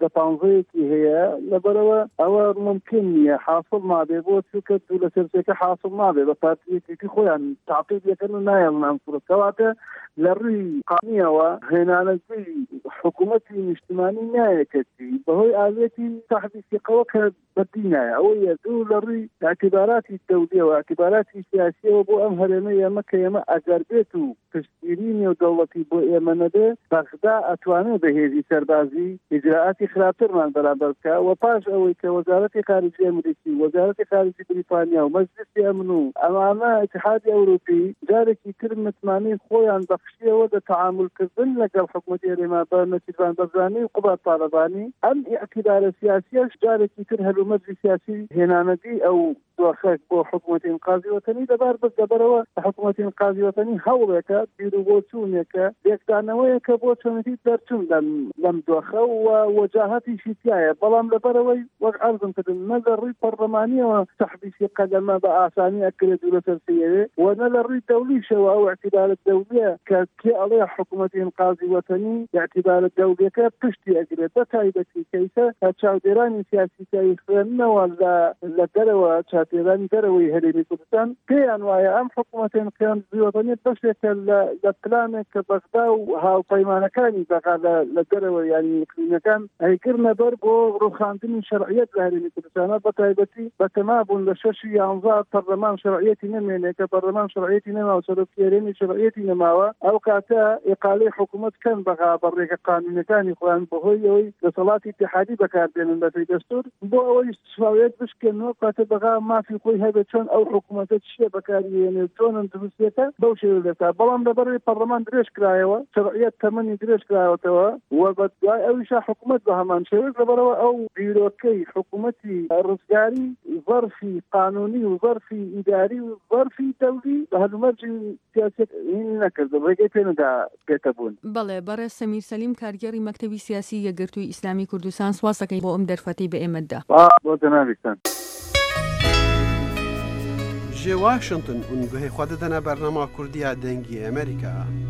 مادە 15 هەیە لەبەرەوە ئەوە ممکن نیە حاصل نابێ بۆ چونکە لە سەرچێکە حاصل نابێ بە پارتیەکێکی خۆیان تعقیب یەکەن و نایەڵن ئەم سوورەتەواتە لە ڕووی قانونیەوە هێنانەکەی حکوومەتی نیشتیمانی نایەکەتی بەهۆی ئاوێتی تحدیثیقەوە کە بەدی نایە ئەوەیە دوو لە ڕووی اعتیباراتی دەولیەوە اعتیباراتی سیاسیەوە بۆ ئەم هەرێمە ئێمە کە ئێمە ئەگەر بێت و پشتگیری نێودەوڵەتی بۆ ئێمە نەبێ بەغدا ئەتوانێت بەهێزی سەربازی ئیجراعاتی خراپترمان بەرامبەر بکە و پاش ئەوەی کە وەزارەتی خارجی ئەمریکی وەزارەتی خارجی بریتانیا و مەجلیسی ئەمن و ئەمانە اتحادی ئەوروپی جارێکی تر متمانی خۆیان بەخشیەوە لە تەعاملکردن لەگەڵ حکوومەتی هەرێما بە نەچیروان بەرزانی و قوبات طالبانی ئەم ئیعتیبارە سیاسیەش جارێکی تر هەلومەرجی سیاسی هێنانەتی ئەو دۆخێک بۆ حکوومەتی ئینقاذی وەتەنی دەبار بەس دەبەرەوە حکوومەتی ئینقاذی وەتەنی هەوڵێکە بیر و بۆ چوونێکە یەکدانەوەیەکە بۆ چۆنەتی دەرچوون لەم دۆخە و وەجاهەتیشی تایە بەڵام لەبەرەوەی وەک عەرزم کردن نە لە ڕووی پەرلەمانیەوە تەحدیثی قەدەمە بە ئاسانی ئەکرێت و لەسەر سەیەوێ و نە لە ڕووی دەولیشەوە ئەو اعتیبارە دەولیە کە کێ ئەڵێ حکوومەتی ئینقاذی وەتەنی اعتیبارە دەولیەکە پشتی ئەگرێت بە تایبەتی کەیسە چاودێرانی سیاسی کاری خوێندنەوە لە دەرەوە چاودێرانی دەرەوەی هەرێمی کوردستان پێیان وایە ئەم حکوومەتی ئینقاذی وەتەنی بەشێکە لە پلانێک کە بەغدا و هاوپەیمانەکانی بەغا لە دەرەوە یانی ئیقلیمیەکان ئەیکردنە بەر بۆ ڕوخاندنی شەرعیەت لە هەرێمی کوردستانە بە تایبەتی بەتەمابوون لە 6 و 11 پەرلەمان شەرعیەتی نەمێنێ کە پەرلەمان شەرعیەتی نەماوە سەرۆکی هەرێمی شەرعیەتی نەماوە ئەو کاتە ئیقالەی حکوومەت کەن بەغا بەڕێگە قانونیەکانی خۆیان بەهۆی ئەوەی دەسەڵاتی اتحادی بەکاردێنن بەپێی دەستور بۆ ئەوەی شەرعیەت بشکێنەوە کاتە بەغا مافی خۆی هەبێت چۆن ئەو حکوومەتە چیە بەکارهێنێت چۆن دروستێتە بەو شێوە دەکات بەڵام لەبەرەوەی پەرلەمان درێژ کرایەوە شەرعیەت تەمەنی درێژ کراوەتەوە و بەدوای ئەویشا حکوومەت بە هەمان شێوەیەک لەبەرەوە ئەو بیرۆکەی حکوومەتی ڕزگاری ظەرفی قانونی و ظەرفی ئیداری و ظەرفی دەولی بە هەلومەرجی سیاسەت نەکردن ڕێگەی پێ نەدا پێتە بوون. بەڵێ بەڕێز سەمیر سەلیم کارگەری مەکتەبی سیاسی یەکگرتووی ئیسلامی کوردستان سواز دەکەین بۆ ئەم دەرفەتەی بە ئێمەدا. بۆ جەنابیتان. جێ واشنگتن ئونگوهەی خوا دەدەنە بەرنامە کوردیە دەنگی ئەمریکا.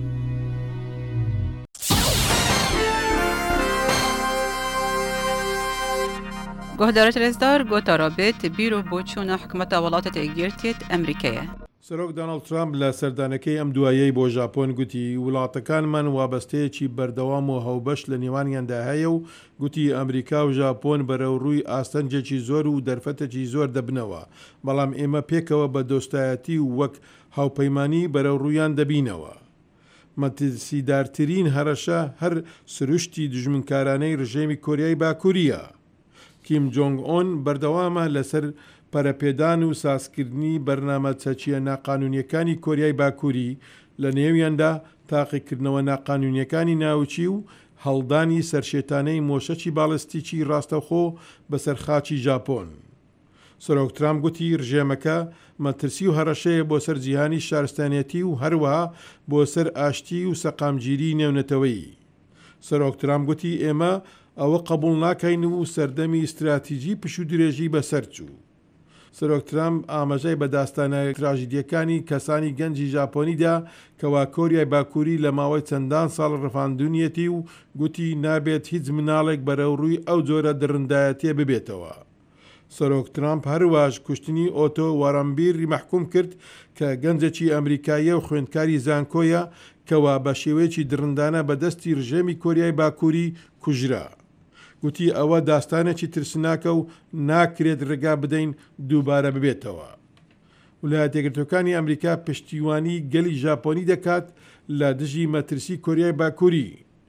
گۆهدارە رێزدار گۆتا رابێت بیرۆ بۆ چوونە حکومەتە وڵاتە یەکگرتووێت ئەمریکایە. سەرۆک دۆناڵد ترامپ لە سەردانەکەی ئەم دوایەی بۆ ژاپۆن گوتی وڵاتەکانمان وابەستەیەکی بەردەوام و هەوبەش لە نێوانیاندا هەیە و گوتی ئەمریکا و ژاپۆن بەرەو ڕووی ئاستەنجێکی زۆر و دەرفەتێکی زۆر دەبنەوە بەڵام ئێمە پێکەوە بە دۆستایەتی و وەک هاوپەیمانی بەرەو ڕوویان دەبینەوە. مەترسیدارترین هەرەشە هەر سروشتی دژمنکارانەی ڕژێمی کۆریای باکووریە. کیم جۆنگ ئۆن بەردەوامە لەسەر پەرەپێدان و سازکردنی بەرنامە چەچیە ناقانونیەکانی کۆریای باکووری لە نێویاندا تاقیکردنەوە ناقانونیەکانی ناوچی و هەڵدانی سەرشێتانەی مۆشەکی باڵستیکی ڕاستەوخۆ بەسەر خاچی ژاپۆن. سەرۆک ترامپ گوتی ڕژێمەکە مەترسی و هەڕەشەیە بۆ سەر جیهانی شارستانیەتی و هەروەها بۆ سەر ئاشتی و سەقامگیری نێونەتەوەی. سەرۆک ترامپ گوتی ئێمە ئەوە قبول ناکەین و سەردەمی استراتیژی پش و درێژی بەسەر چوو. سەرۆک ترامپ ئاماژەی بە داستانە تراژیدیەکانی کەسانی گەنجی ژاپۆنیدا کەوا کۆریای باکووری لە ماوەی چەندان ساڵ ڕفاندونیەتی و گوتی نابێت هیچ مناڵێک بەرەو ڕووی ئەو جۆرە دڕندایەتێ ببێتەوە. سەرۆک ترامپ هەروەش کوشتنی ئۆتۆ وارەمبیری مەحکوم کرد کە گەنجێکی ئەمریکاییە و خوێندکاری زانکۆیە کەوا بە شێوەیەکی درندانە بەدەستی ڕژێمی کۆریای باکووری کوژرا. گوتی ئەوە داستانێکی ترسناکە و ناکرێت ڕێگا بدەین دووبارە ببێتەوە. ویلایەتە یەکگرتووەکانی ئەمریکا پشتیوانی گەلی ژاپۆنی دەکات لە دژی مەترسی کۆریای باکووری.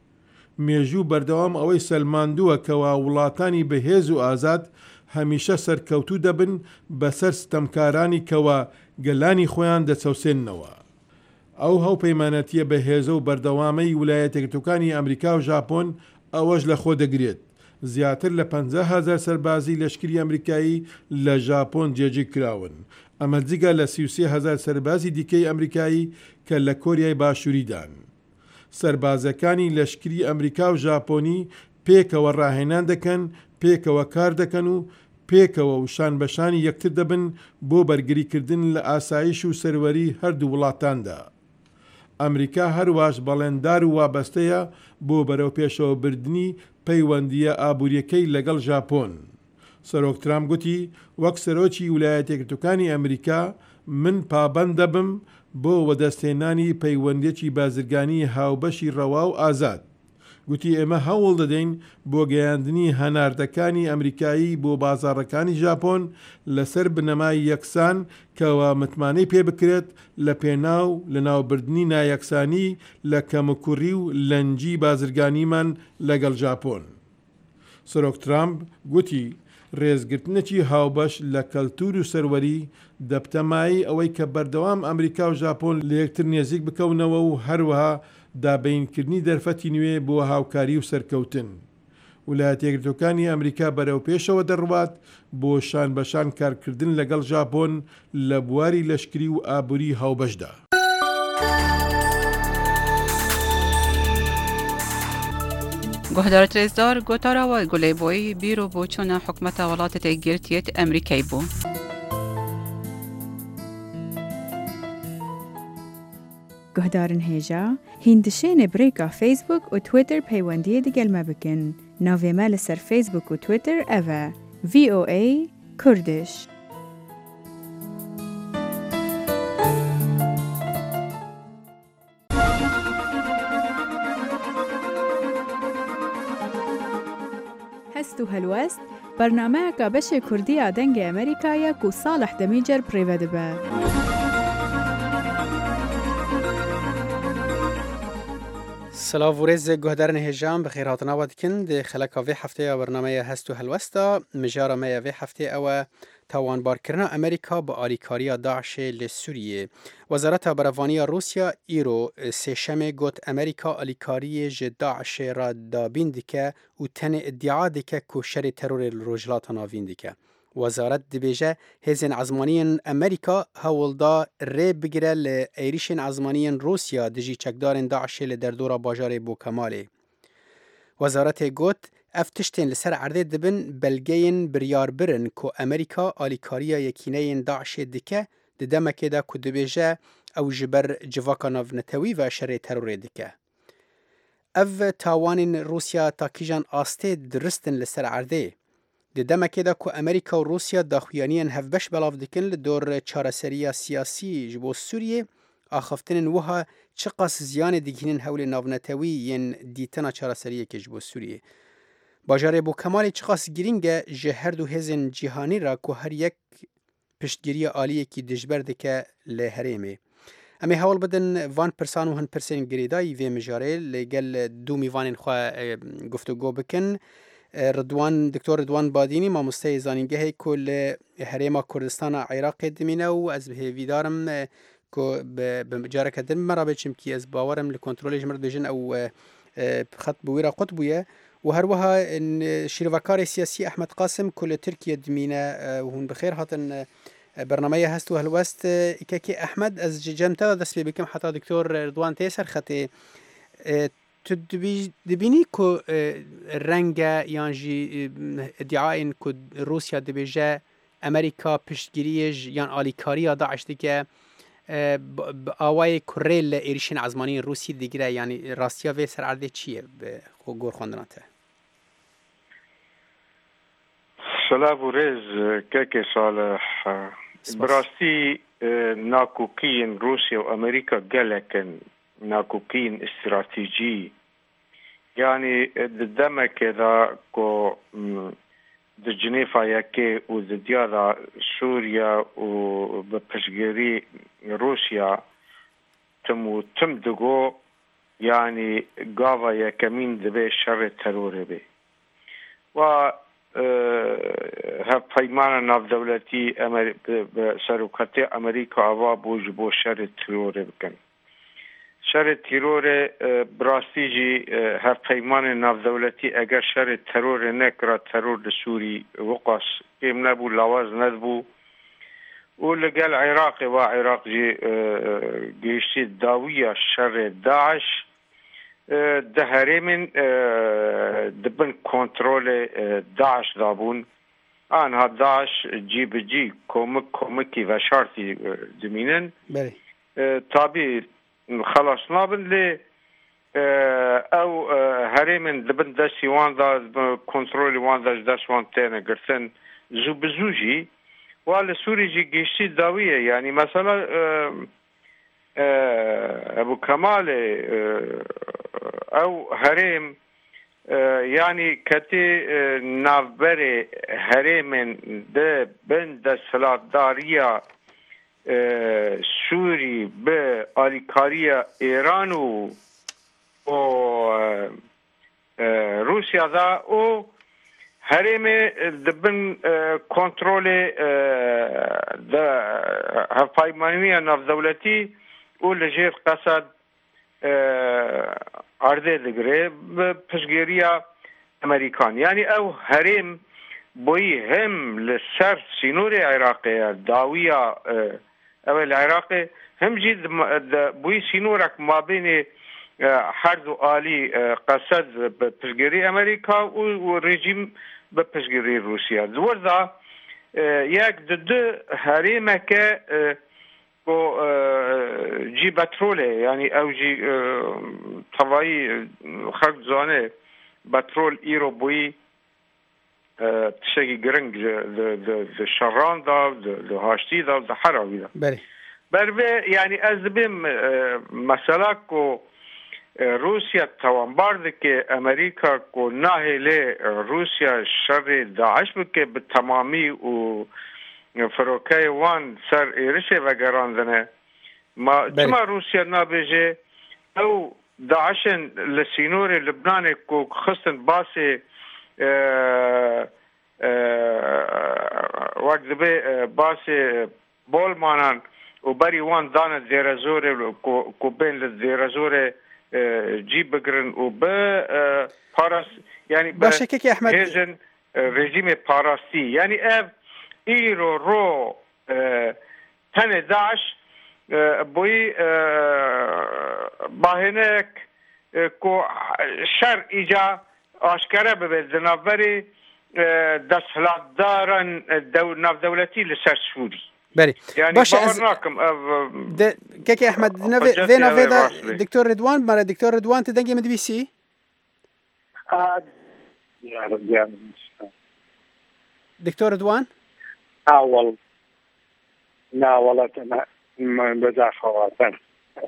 مێژوو بەردەوام ئەوەی سەلماندووە کەوا وڵاتانی بەهێز و ئازاد هەمیشە سەرکەوتوو دەبن بەسەر ستەمکارانی کەوا گەلانی خۆیان دەچەوسێننەوە. ئەو هەوپەیمانەتیە بەهێزە و بەردەوامەی ویلایەتە یەکگرتووەکانی ئەمریکا و ژاپۆن ئەوەش لە خۆ دەگرێت. زیاتر لە 50,000 سەربازی لەشکری ئەمریکایی لە ژاپۆن جێجێ کراون. ئەمە جگە لە 33,000 سەربازی دیکەی ئەمریکایی کە لە کۆریای باشووریدان. سەربازەکانی لەشکری ئەمریکا و ژاپۆنی پێکەوە ڕاهێنان دەکەن، پێکەوە کار دەکەن و پێکەوە و شان بەشانی یەکتر دەبن بۆ بەرگریکردن لە ئاسایش و سەروەری هەردوو وڵاتاندا. ئەمریکا هەروەش بەڵێندار و وابەستەیە بۆ بەرەو پێشەوە بردننی پەیوەندیە ئابوووریەکەی لەگەڵ ژاپۆن. سەرۆک ترامپ گوتی وەک سەرۆکی ویلایەتە یەکگرتووەکانی ئەمریکا من پابەند دەبم بۆ وەدەستێنانی پەیوەندیەکی بازرگانی هاوبەشی ڕەوا و ئازاد. گوتی ئێمە هەوڵ دەدەین بۆ گەیاندنی هەناردەکانی ئەمریکایی بۆ بازاڕەکانی ژاپۆن لەسەر بنەمای یەکسان کەوا متمانەی پێ بکرێت لە پێناو لە ناوبردننی نایەکسانی لە کەمەکوڕی و لەنجی بازرگانیمان لەگەڵ ژاپۆن. سەرۆک ترامپ گوتی ڕێزگرتنێکی هاوبەش لە کەلتور و سەروەری دەبتەمایی ئەوەی کە بەردەوام ئەمریکا و ژاپۆن لە یەکتر نێزیک بکەونەوە و هەروەها دابینکردنی دەرفەتی نوێ بۆ هاوکاری و سەرکەوتن. ویلایەتە یەکگرتووەکانی ئەمریکا بەرەو پێشەوە دەڕوات بۆ شان بەشان کارکردن لەگەڵ ژاپۆن لە بواری لەشکری و ئابووری هاوبەشدا. گۆهدارە ترێزدار گۆتاراوە گولەیبۆی بیرۆ بۆ چۆنە حکومەتە وڵاتە یەکگرتوویەتی ئەمریکای بوو. گهدارن هێژا هیندشێنێ برێکا فیسبوک و تویتر پەیوەندیە دیگەلمە بکن. ناوێمە لەسەر فیسبوک و تویتر ئەڤە VOA کوردش. هەست و هەلوەست بەرنامەیەکە بەشێ کوردیە دەنگی ئەمریکایە و ساڵح دەمیجەر پڕێوە دەبە. سلااو و ڕێز گۆهدارن هێژان بەخێر هاتناوە دکن دێ خەلەکاوێ هەفتەیە بەرنامەیە هەست و هەلوەستا مژارەمەیە وێ هەفتێ ئەوە تاوانبارکردنا ئەمریکا بە ئالیکاریە داعشێ لە سووریە. وەزارەتە بەرەڤانیە رووسیا ئیرۆ سێشەمێ گوت ئەمریکا ئالیکاریە ji داعشێ را دابین دکە و tenê iddia dike ku şerê terorê li rojhilata navîn dike. Wezaret dibêje hêzên ezmaniyên Amerîka hewilda rê bigire li êrişên ezmaniyên Rûsya dijî çekdarên Daişê li derdora bajarê Bokemalê. Wezaretê got ev tiştên li ser erdê dibin belgeyên biryarbirin ku Amerîka alîkariya yekîneyên Daişê dike di demekê de ku dibêje ew ji ber civaka navnetewî ve şerê terorê dike. Ev tawanên Rûsya takîjan astê diristin li ser erdê. Di demekê de ku Amerîka û Rûsya daxuyaniyên hevbeş belav dikin li dor çareseriya siyasî ji bo Sûriyê, axaftinên wiha çi qas ziyanê digihînin hewlê navnetewî yên dîtina çareseriyekê ji bo Sûriyê. Bajarê Bokemalê çi qas girîng e ji her du hêzên cîhanî ra ku her yek piştgiriya aliyekî dijber dike li herêmê. Em ê hewl bidin van pirsan û hin pirsên girêdayî vê mijarê lê gel du mîvanên xwe guftugû bikin. دکتۆر ردوان بادینی مامۆستای زانینگەهەیە کو لە هەرێما کوردستانە عێراقê dimîne û ez hêvîdarim ku carekê din me ra çimkî ez bawerim li kontrolê ji mir dibêjin ew xet bi wê re qut bûye û her wiha şîrvekarê siyasî Ehmed Qasim ku li Tirkiye dimîne hûn bi xêr hatin bernameya hest û helwest îkekê Ehmed ez ji cem te dest pê bikim heta Diktor Ridwan tê ser xetê Tu dibînî ku renge yan jî iddiayên ku Rûsya dibêje Amerîka piştgiriyê yan alîkariya Daeş dike bi awayê ku rê li êrişên ezmaniyên Rûsî digire yanî rastiya vê ser erdê çi ye bi gorxwendina te? Selav û rêz kekê salih. Bi rastî nakokiyên Rûsya û Amerîka gelekin nakokiyên îstratîjî yani di demekê de ku di cinêfayekê û di diyara Sûriya û bi piştgirî Rûsya tim û tim digo yani gava yekemîn dibe şerê terorê bê. Wa hevpeymana navdewletî seroketê Amerîka ava bû ji bo şerê terorê bikin. Şerê terorê bi rastî jî hevpeymanê navdewletî eger şerê terorê nekira teror li Sûrî wiqas kêm nebû lawaz nedibû û li gel Iraqê wa Iraq jî gihîştî dawiya şerê Daeş di herêmên dibin kontrolê Daeş dabûn anha Daeş cî bi cî komikî veşartî dimînin tabî خلاص نابن لێ او هرمن دبن دستی وان دا کنترل وان دا دست وان تانه گرتن زو بزوجی وال سوری جی گشتی داویه یعنی مثلا ابو کمال او هرم yani kati navbere heremin de ben de salatdariya Suri be alikariya İranu o Rusya'da o heremi de ben kontrolü de hafaymanıya navdevleti o lejir kasad arde digre pişgiriya Amerikan. Yani ev herim boyu hem لسر سینور عراقی داویه اول عراقی هم جد بوی سینورک ما بین هر دو عالی قصد به پشگیری امریکا و رژیم به پشگیری روسیه دور دا یک دو هریمه که جی بتروله یعنی او جی طوایی خلق زانه بترول ایرو بوی تشكي جرنج الشران دا هاشتي دا حراوي دا بربي يعني أزبم مثلا كو روسيا توان باردك أمريكا كو ناهي لي روسيا شر داعش بك بالتمامي و فروكاي وان سر إيرشي وقراندنا ما جمع روسيا نابجي أو داعشن لسينوري لبناني كو خصن باسي وقت به باس بولمانان و بری وان دانه دیرزور کو بین دیرزور جی بگرن و به پاراس یعنی باشه که احمد هیزن رژیم پاراستی یعنی اف ایرو رو تن داعش بوی باهنک کو شر ایجا آشکاره به جنابری دستهلاتدارن نافدولتی لسر سوری بله يعني باشه كيكي احمد فينا فيدا دكتور رضوان مرة دكتور رضوان تدنجي من BBC دكتور رضوان والله لا والله ما بزاف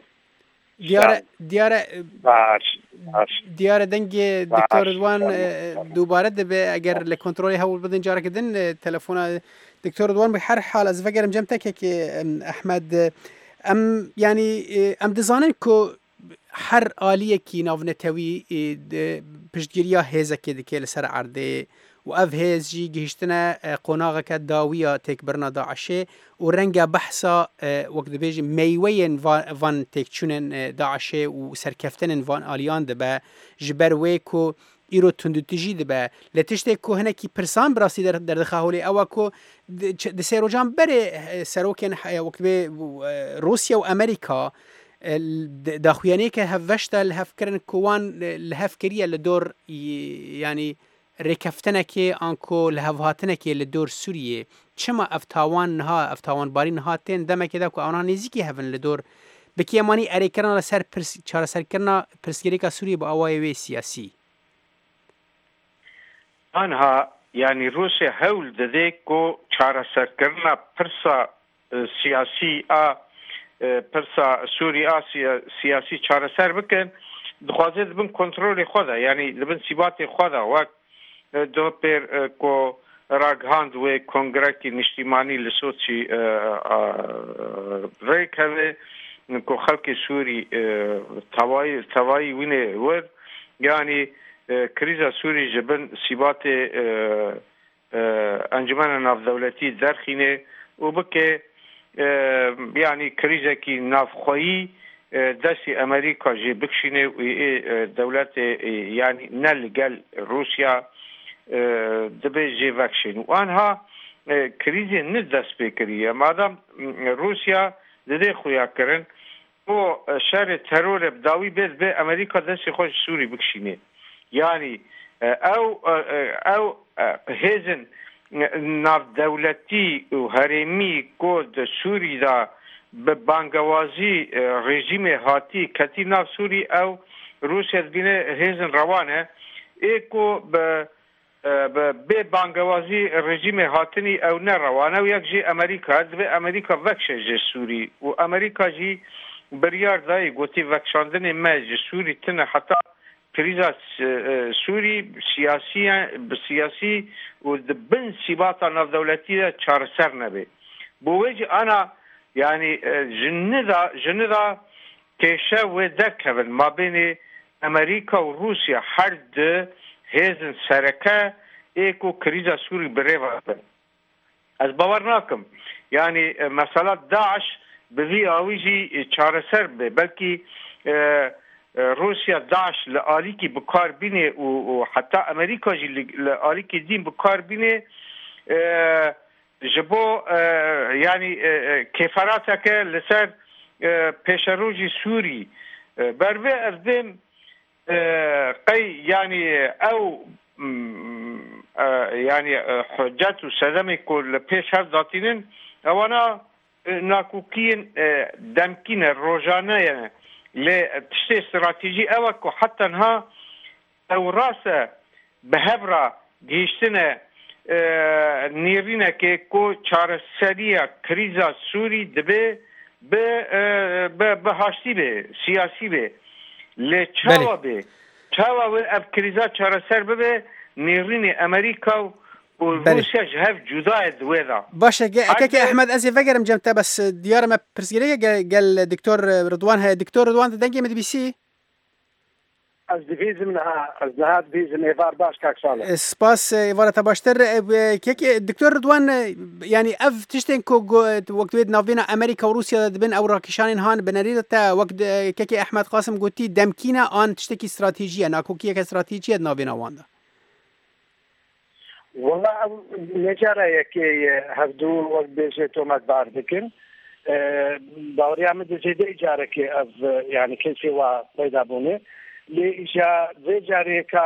دیاره دنگی دکتر رضوان دوباره دبه اگر لکنترلی هول بدن جاره کدن تلفن دکتر رضوان به هر حال از فکرم جمع تک که احمد ام یعنی ام دزانن که هر آلیه کی ناونتوی پشتگیریا هزه که دکه لسر عرده و اف هز جی گهشتنا قناغه که داویه تک برنا داعشه و رنگا بحثا وقت بیجی میوین وان تک چونن داعشه و سرکفتن وان آلیان ده با جبروی کو ایرو تندوتجی ده با لتشته کو هنه کی پرسان براسی در دخاهولی او کو ده سیرو جان بره سروکن وقت بی روسیا و امریکا داخویانه که هفشتا لهفکرن کوان لهفکریه لدور یعنی رکفتنه که آنکو لهوهاتنه که لدور سوریه چما افتاوان باری نها تین دمه که دا که آنها نزیکی هفن لدور بکی امانی اره کرنا لسر چاره سر کرنا پرسگیری که سوریه با آوای وی سیاسی آنها یعنی روسیه هول دده که چاره سر کرنا پرسا سیاسی پرسا سوریه سیاسی چاره سر بکن دخوازه دبن کنترول خوده یعنی دبن سیبات خوده وقت دو پر کو راگهاند و کنگره نشتیمانی لسوچی ریکه کو خلق سوری توایی وینه ور یعنی کریزا سوری جبن سیبات انجمن نافدولتی درخینه و بکه یعنی کریزا کی نافخویی دستی امریکا جی بکشینه و دولت یعنی نلگل روسیا دبی جی وکشین و آنها کریزی ندست بکریه مادام روسیا دده خویا کرن و شر ترور بداوی بید به امریکا دستی خوش سوری بکشینه یعنی او هزن ناف دولتی و هرمی کود سوری دا به بانگوازی رژیم هاتی کتی ناف سوری او روسیا دبینه هێزن ڕەوانە ئێکۆ بێ بانگەوازی ڕژیمê هاتنی ئەو نەڕەوانە و یەک jî ئەمریکا دبێ ئەمریکا vekşe ji Sûrî û ئەمریکا jî biryar dayê gotî vekşandinê me ji Sûrî tune heta krîza Sûrî siyasî û di bin sîbata navdewletî de çareser nebe. Bo wê jî ana yani ji nida kêşe wê derkevin mabênê Amerika û Rusya her di hêzin sereke êko krîza Sûrî bi rêva bin. Ez bawer nakim yani mesela Daeş bi vî awî jî çareser be belkî Rusya Daeş li alîkî bikar bîne û heta Amerika jî li alîkî dîn bikar bîne ji bo yani kêferateke li ser pêşerojî Sûrî bervê ez dêm qey yani ew yani hüccet û sedemê ku li pêş hev datînin ewana nakûkiyên demkîn e rojane lê tiştê stratejî ew e ku heta niha ew rast e bi hevra gihîştine nêrînekê ku çareseriya krîza Sûrî dibe bi haştî bê siyasî bê lê çawa bê çawa wê ev krîza çareser bibe nêrînê Amerîka û Rusya ji hev cuda ye di wê da. باشه کەکێ ئەحمەد ئەزێ vegeriم cem te bes diyarê me pirsgirêye gel Diktor Ridwan heye. Diktor Ridwan di dengê me dibîsî? Ez dibîzim niha ez niha dibîzim êvar baş kak sal e. Spas êvara te baştir kekê Diktor Ridwan yani ev tiştên ku wekt wê navbêna Amerîka û Rusya de dibin ew rakîşanên han bi nerî de te wek kekê Ehmed Qasim gotî demkîne an tiştekî stratejî ye nakokiyeke stratejî ye navbêna wan de. والله نجارەیەکێ هەفتوو وەک بێژێ تۆمەت بار بکن باوەریامە دەجێدەی جارێکی ئەv یعنی کەسی وا پەیدا بوونێ لێ ئیجا vê carێکە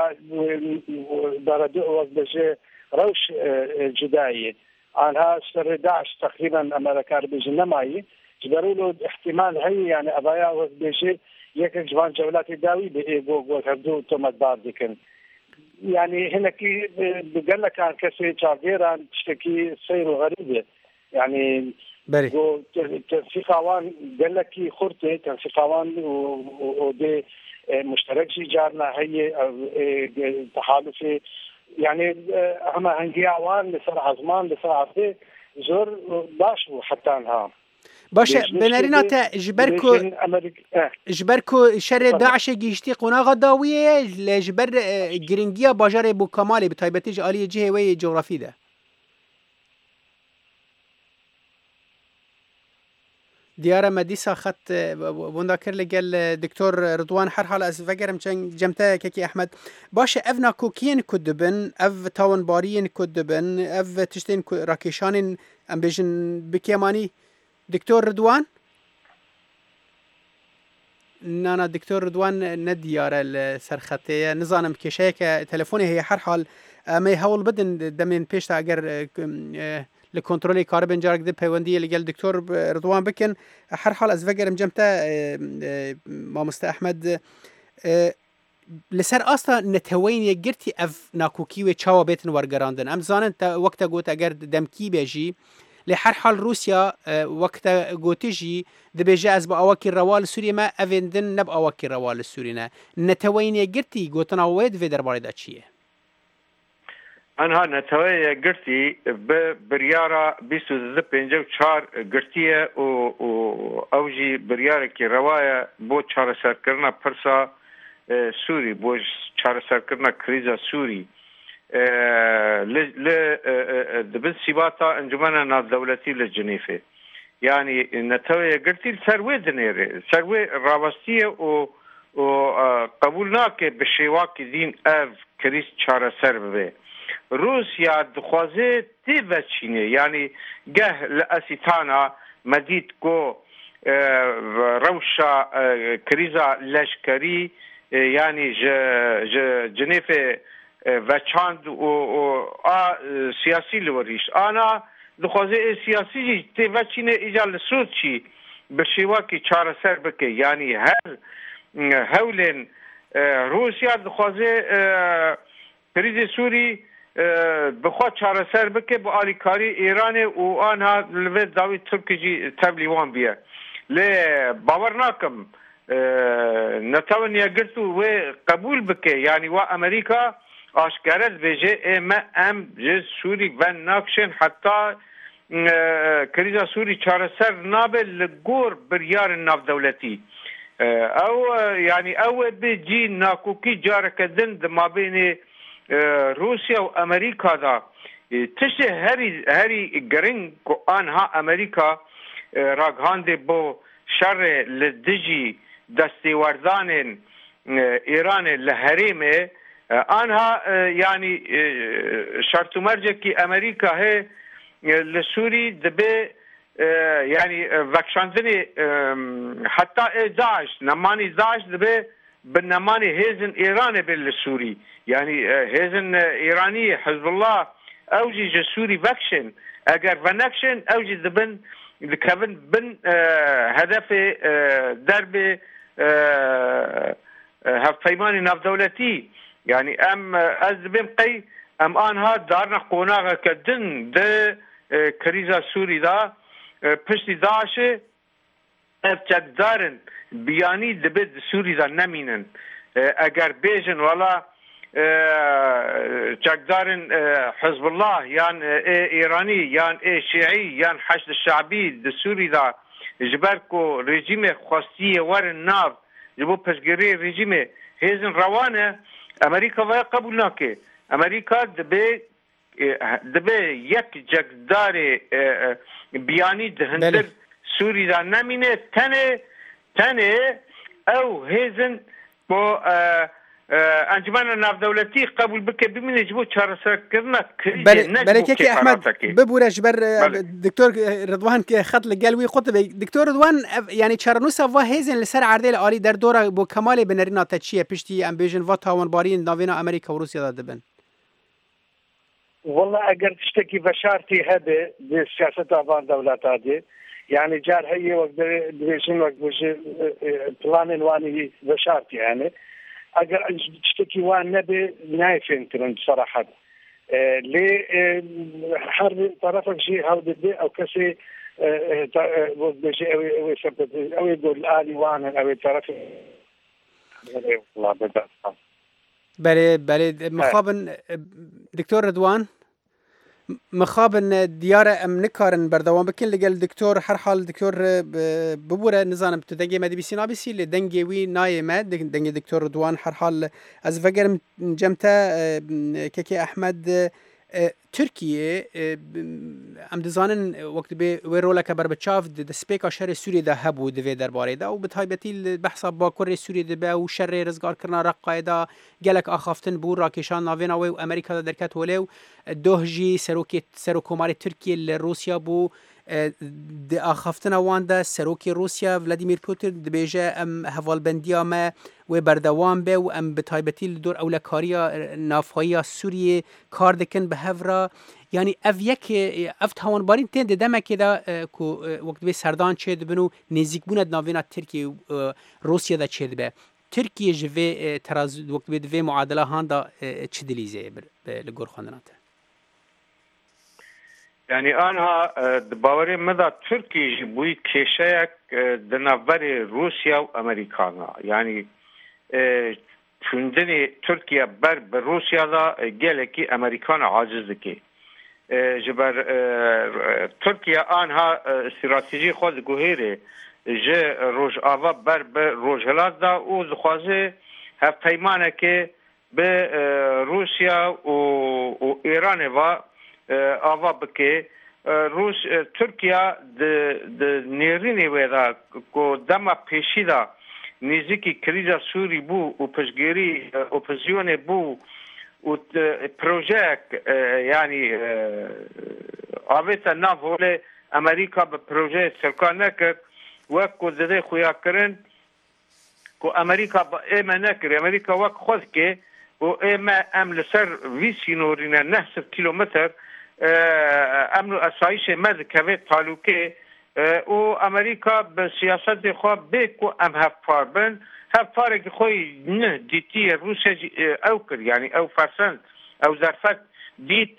وەک بێژێ ڕەوش جودایî آنها سەر داعش تقریبا ئەمریکا بێژن نەمایی ji berû احتیمال heye yani evaya wek bêjê yekek ji van cewletê dawî bi êgo wek hevdû tometbar dikin. Yani hinekî bi gelekan kesê çavdêran tiştekî seyr û xerîbê yani tevfîqa wan gelekî xurt e tevfîqa wan û dê müşterek jî carna heye tehalûfê yani hema hengiya wan li ser ezman li ser afê zor baş bû heta niha. باشه بنرîna te ji ber ku şerê Daişê gihîştî qonaxa dawiyê lê ji ber giringiya bajarê Bû Kemalê bi taybetî ji aliyê cihê wê yê coğrafî de. Diyara me dîsa xet wenda kir li gel Diktor Ridwan her hala ez vegerim cem te kekê Ehmed. Baş e ev nakokiyên ku dibin ev tawanbariyên ku dibin ev tiştên ku rakêşanên em bêjin bi kêmanî دکتۆر ردوان نانا دکتۆر ردوان نەدیارە لە سەرخەتەیە نزانم کێشەیەکە تەلەفۆنی هەیە هەر حاڵ ئەمەی هەوڵ بدن دەمێن پێشتا ئەگەر لە کۆنتترۆلی کاربن جارێک دە پەیوەندیە لەگەل دکتۆر ردوان بکەن هەر حاڵ ئەس vegeriم جەمتە مامۆستا ئەحمەد لەسەر ئاستا نەتەوەین یەکگرتی ئەv ناکۆکی وێ چاوە بێتن وەرگەڕاندن ئەم زانن وەکتە گوت ئەگەر دەمکی بێژی لە هەر حال رووسیا وەکتە گوتیژی دەبێژە ئەس بە ئەوەکی ڕەوا لە سووریمە ئەڤێندن نەب ئەوەکی ڕەوا لە سوورینە نەتەوەی نێگرتی گوتنەوەی دوێ دەربارەدا چییە؟ ئەنها نەتەوەی گرتی بریارە 24 گرتیە و ئەوژی بریارێکی ڕەوایە بۆ چارەسەرکردنە پرسا سووری بۆ چارەسەرکردنە کریزە سووری دبن سیباتا انجمن ناودولتی لجنیفه yani نتوی گرتی سروی دنیره سروی راوستیه و قبول ناکه به شیواکی دین اف کریس چاره سر ببه روسیا دخوازه تی وچینه yani گه لأسیتانا مدید کو روشا کریزا لشکری yani جنیفه و چند و سیاسی لوریش آنا دخوازه سیاسی تی وچینه ایجال سود چی به شیواکی چاره سر بکه یعنی هر هولن روسیا دخوازه کریز سوری بخواد چارەسەر بکە بە ئالیکاری ئێرانێ و ئانها لەوێ داوی تورکیجی تەبلیوان بیە لێ باوەڕ ناکەم نەتەوە گرت و وێ قبول بکە یعنی وا ئەمریکا ئاشکارە دەبێژێ ئێمە ئەم ژێ سووری بەن ناکشێن حتا کریزا سووری چارەسەر نابێت لە گۆر بریارن ناودەولەتی ئەو یعنی ئەوێ بێجی ناکۆکی جارەکە دن دمابێنێ روسیا و امریکا دا تشت هری گرنگ کو آنها امریکا راگهانده بو شر لدجی دستیوردان ایران لحریمه آنها یعنی شرط مرجع کی امریکا ہے لسوری دبه یعنی وکشاندن حتی داعش نمانی داعش دبه بنمانی هیزن ایران بالسوری يعني هيزن إيرانية حزب الله أوجي جسوري فاكشن أجر فنكشن أوجي ذبن ذكبن بن هدف درب هفيماني ناف دولتي يعني أم أزبن قي أم آنها دارنا قوناغا كدن ده كريزا سوري دا پشتی داعش ابتك دارن بياني دبد سوري دا نمينن أجر بيجن ولا چکدارن حزب الله یان ایرانی یان شیعی یان حشد الشعبی د سوری دا جبر کو رژیم خواستی ور ناف جبو پسگیری رژیم هیزن روانه امریکا و قبول نکه امریکا دبه یک جکدار بیانی دهندر سوری دا نمینه تنه او هیزن با انجمن نافدولتی قبول بکه ببینه جبو چارەسەر کردنا بركي احمد ببوره جبر دكتور رضوان خط لقلوي قطب دكتور رضوان يعني چارنوسا و هيزن لسر عرضه العالی در دوره بو کمال بنرینا تچیه پشتی امبیژن و تاوان بارین ناوینا امریکا و روسیا دادبن والله اگر تشتكي بشارتي هذا بالسياسه افان دولات هذه يعني جار هي وقت ديشن وقت بلان الواني بشارتي يعني اگر تشتكي وان نبي نايفين ترند صراحه لي حرب طرفك شيء هذا او كسي او سبب او يقول الالي وانا او طرف والله بدأ بله مخابن دكتور رضوان مخابن ديار ام نكارن بردوام بكن لقال دكتور هر حال دكتور ببوره نزانم تدنگي مدي بيسينا بيسي لدنگي وي نايمه دنگي دكتور رضوان هر حال از فقر جمتا كيكي احمد تركيا ام دزانن وقت به ورولك بربچاف د سپیکا شر سوریه ده هبو د وی درباره ده او بتایبتی البحث با کور سوریه ده به او شر رزگار کرنا رقایدا گلک اخافتن بو راکشان ناوینا و امریکا درکت ولو دوهجی سروکوماری ترکیه لروسیا بو د اخافتن واندا سروکی روسیا ولادیمیر پوتین د بیجه ام حوالبندیا ما و بردوام به و ام بتایبتی دور اولکاریا نافخایا سوریه کار دکن به هورا يعني افيك افتهون بارين تين دمك دا كو وقت بي سردان چه بنو نزيك بوند ناوينا تركيا روسيا دا چه به تركيا جوي تراز وقت بي دو معادله هاندا چه دليزه لغور خاندنات يعني انا باوري مدى تركيا بوي كيشاك دنابري روسيا وامريكانا يعني چوندني تركيا بر روسيا دا گلكي امريكان عاجز كي جبر تركيا آنها استراتيجي خود گوهره جه روج آوا بر روج هلات دا او دخوازه هف پیمانه که به روسیا و ایران و آوا بکه تركيا د نیرینی ویدا کو دما پیشی دا نزیکی کریزا سوری بو و پشگیری اپوزیون بو و پروژه يعني آویتا نافوله امریکا به پروژه سرکان نکرد وکو زده خویا کرن کو امریکا با ایمه نکرد امریکا وک خود که و ایمه ام لسر ویسی نورینه 9 کیلومتر امنو اسایش مد کوه تالوکه و امریکا به سیاست خواه بکو ام هفت پاربن هف فارق خوي نه ديتي روسيا او كر يعني او فرسنت او ظرفت ديت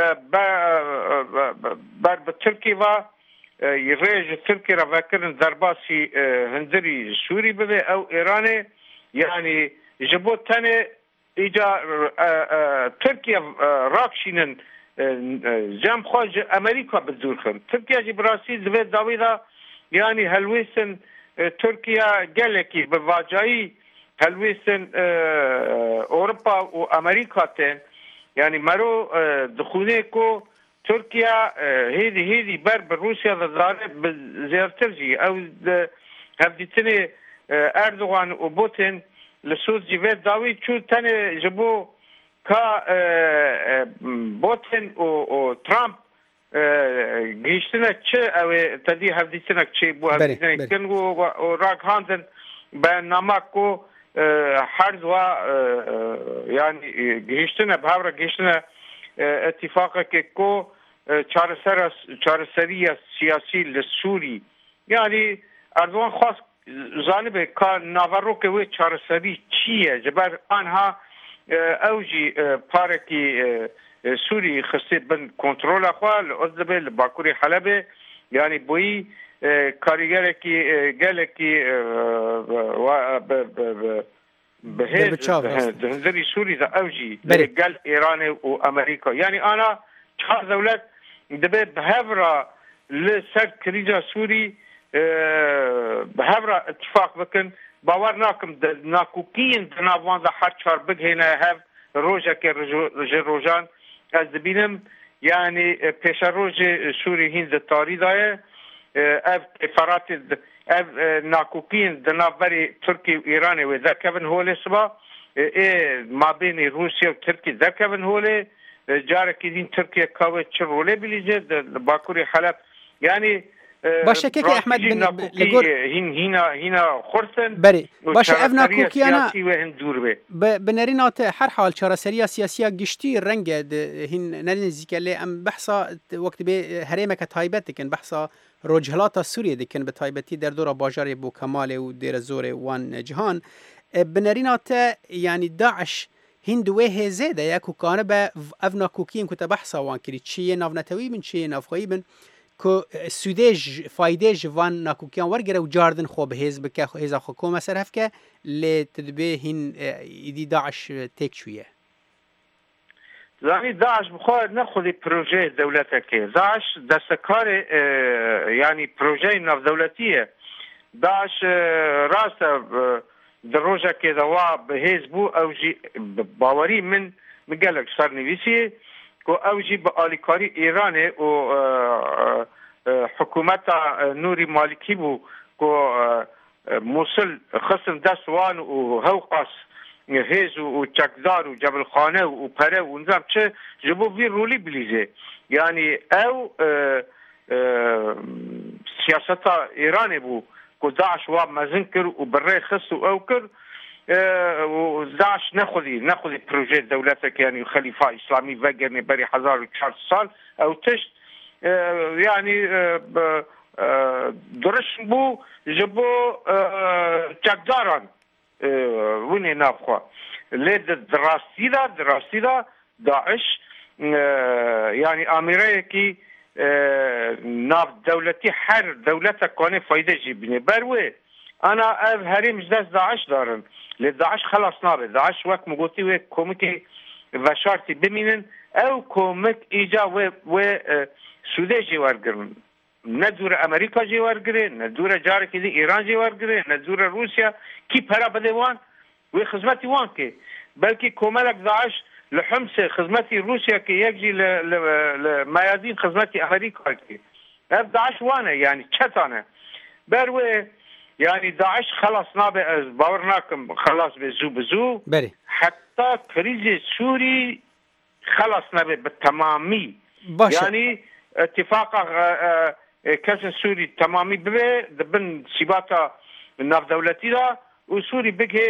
بر بتركي و يريج تركي را فكرن ضرباسي هندري سوري بده او ايراني يعني جبوت تاني اجا تركيا راكشينن جام خواج امريكا بدورخن تركيا جي براسي زبيت داويدا يعني هلويسن تركيا جالكي بواجاي هلويسن اوروبا وامريكا تن يعني مرو دخونيكو تركيا هيدي بر بروسيا ضارب زيارترجي او هفديتني اردوغان وبوتين لسود جيفيت داوي شو تاني جبو كا بوتين و ترامب جيشتنا تشي او تدي هفديتنا تشي بو هفديتنا كنغو وراك هاندن بناماكو حرزوا يعني جيشتنا بهاورا جيشتنا اتفاقك كو چارەسەریە سیاسی لە سووری یعنی ئەردوان خواست زانبێ کا ناڤەڕۆکە وێ چارەسەری چییە جەبەر ئانها ئەوژی پارێکی سووری خستێ بن کۆنترۆلا خوا لە ئۆز دەبێت لە باکووری حەلەبێ یعنی بۆیی کاریگەرێکی گەلێکی بەهێز هەندری سووری دا ئەوژی لەگەل ئێرانێ و ئەمریکا یعنی ئانا چهار دەولەت دەبێت بەهێڤرا لەسەر کریزا سووری بەهێڤرا اتفاق بکەن باوەڕ ناکەم ناکۆکیین دناواندا هەر چار بگهێنە هەڤ ڕۆژێکی ژێ ڕۆژان ئەس دەبینم یعنی پێشە ڕۆژێ سووری هین دەتاریدایە ئەv تێفەراتی ئەv ناکۆکیین دناڤەری تورکی و ئێرانێ وێ دەرکەون هۆلێ سبا مابینی رووسیا و ترکی دەرکەون هۆلێ جارێکی دین ترکیە کاوێ چ ڕۆلێ بلیجێ لە باکووری حەلەب یعنی باشەکەی ئەحمەد لەگۆر هینا خورسن بەری باشە ئەv ناکۆکیانە دوور بێ بنەریناتە هەر حاڵ چارەسەریە سیاسیە گشتی ڕەنگە هین نەنزیکە لێ ئەم بەحسا وەکت بێ هەرێمەکە تایبەت دکن بەحسا ڕۆژهەڵاتە سووریە دکن بە تایبەتی دەردۆرە باژارێ بۆ کەمالێ و دێرە زۆرێ وان جیهان بنەریناتە ینی داعش هندوێ هێزێدا یەکوکانە بە ئەv ناکۆکیین کوتە بەحسا وان کردی چیە ناونەتەوی بن چیە نافخۆیی بن کو سودێژ فایدێژ وان ناکۆکیان وەرگرە و جاردن خۆ بەهێز بکە هێزا خۆ کۆمە سەر هەفکە لێ تدبێ هین ئیدی داعش تێک چویە زانی داعش بخوا نەخۆی پرۆژێ دەولەتەکێ داعش دەستەکارێ ینی پرۆژەی ناودەولەتیە داعش ڕاستە ڕۆژێکێ دەوا بەهێز بوو ئەوژی باوەری من گەلێک سەرنویسی و ئەوژی بە ئالیکاری ئێرانێ و حکوومەتە نوری مالیکی بوو و مووسل خستن دەستوان و هەوقاس هێز و چەکدار و جەبلخانە و پەرە و نزام چه ji bo vî rolî bilîze yani ew siyaseta Îranê bû ku Daeş wa mezin kir û birrê xist û ew kir Daeş nexwedî proje dewletek yani Xelîfa İslamî vegerîne berî 1400 sal ew tişt yani durişt bû ji bo çekdaran winê navxwe lê di rastî da Daeş yani amireyekî nav dewletî her dewletek kanê fayde jî bîne ber wê ana ev herî ji dest Daeş darin lê Daeş xelas nabe Daeş wek min gotî wê komikê veşartî bimînin ew komik îca wê Sûdê jî wergirin ne dûre Amerîka jî wergirê ne dûre carekî din Îran jî wergirê ne dûre Rûsya kî pera bide wan wê xizmetî wan kê belkî komelek Daeş li Himsê xizmetî Rûsyakê yek jî li mayadîn xizmetî Amerîkakê ev Daeş wan e yani çetan e ber wê yani Daeş xelas nabe ez bawer nakim xelas be zû bi zû heta krîzê Sûrî xelas nabe bi temamî yani ittifaka kesên Sûrî temamî bibe dibin sîbata navdewletî da û Sûrî bigê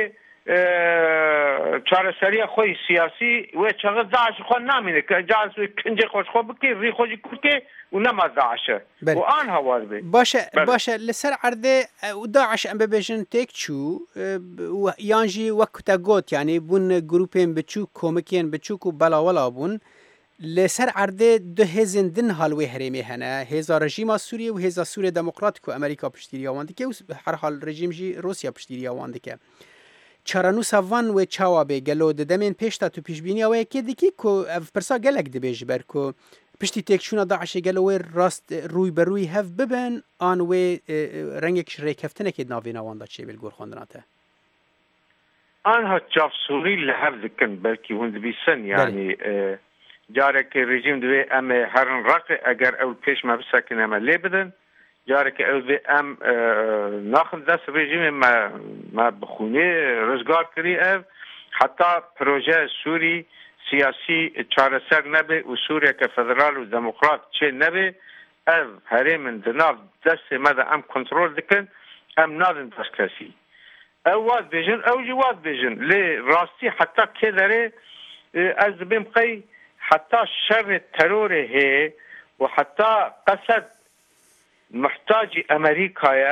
چارەسەریە خۆی سیاسی وێ چەغە داعش خۆ نامینێت کە جاز کنجێ خۆشخۆ بکەی ڕی خۆشی کورتێ و نەما داعشە و ئان هەواز بێ باشە لەسەر عەردێ و داعش ئەم ببێژن تێک چوو یانژی وەک کوتە گوت یعنی بوون گروپێن بچوو کۆمکێن بچووک و بەلاوەلا بوون لەسەر عەردێ دو هێزن دن هەڵوێ هەرێمێ هەنە هێزا ڕژیما سووریە و هێزا سووریا دەموقراتیک و ئەمریکا پشتیریاوان دکە و هەرحال ڕژیمژی رووسیا پشتیریاوان دکە چارەنووسا van wê çawa bê gelo di demên pêş ta tu pîşbîniya wê yekê dikî ku ev pirsa gelek dibêje ber ku piştî têkçûna Daişê gelo wê rast rûy bi rûy hev bibin an wê rengek ji rêkeftinekê navêna wan da çêbêl gorxandina te anha çavsûrî li hev dikin belkî hûn dibîsin yanî carekê rejîm divê em ê herin raqê eger ew pêş me bisekin em ê lê bidin جارك اوزي ام ناخذ دست رژیم ما بخونه رزگار کری اف حتی پروژه سوری سیاسی چارەسەر نبه و سوریا که فدرال و دموکرات چه نبه اف هرمن دناف دست مده ام کنترول دکن ام نادن دست کسی او واد بیجن او جواد بیجن لی راستی حتی که داره از بیم قی حتی شر ترور هی و حتی قصد محتاج امریکا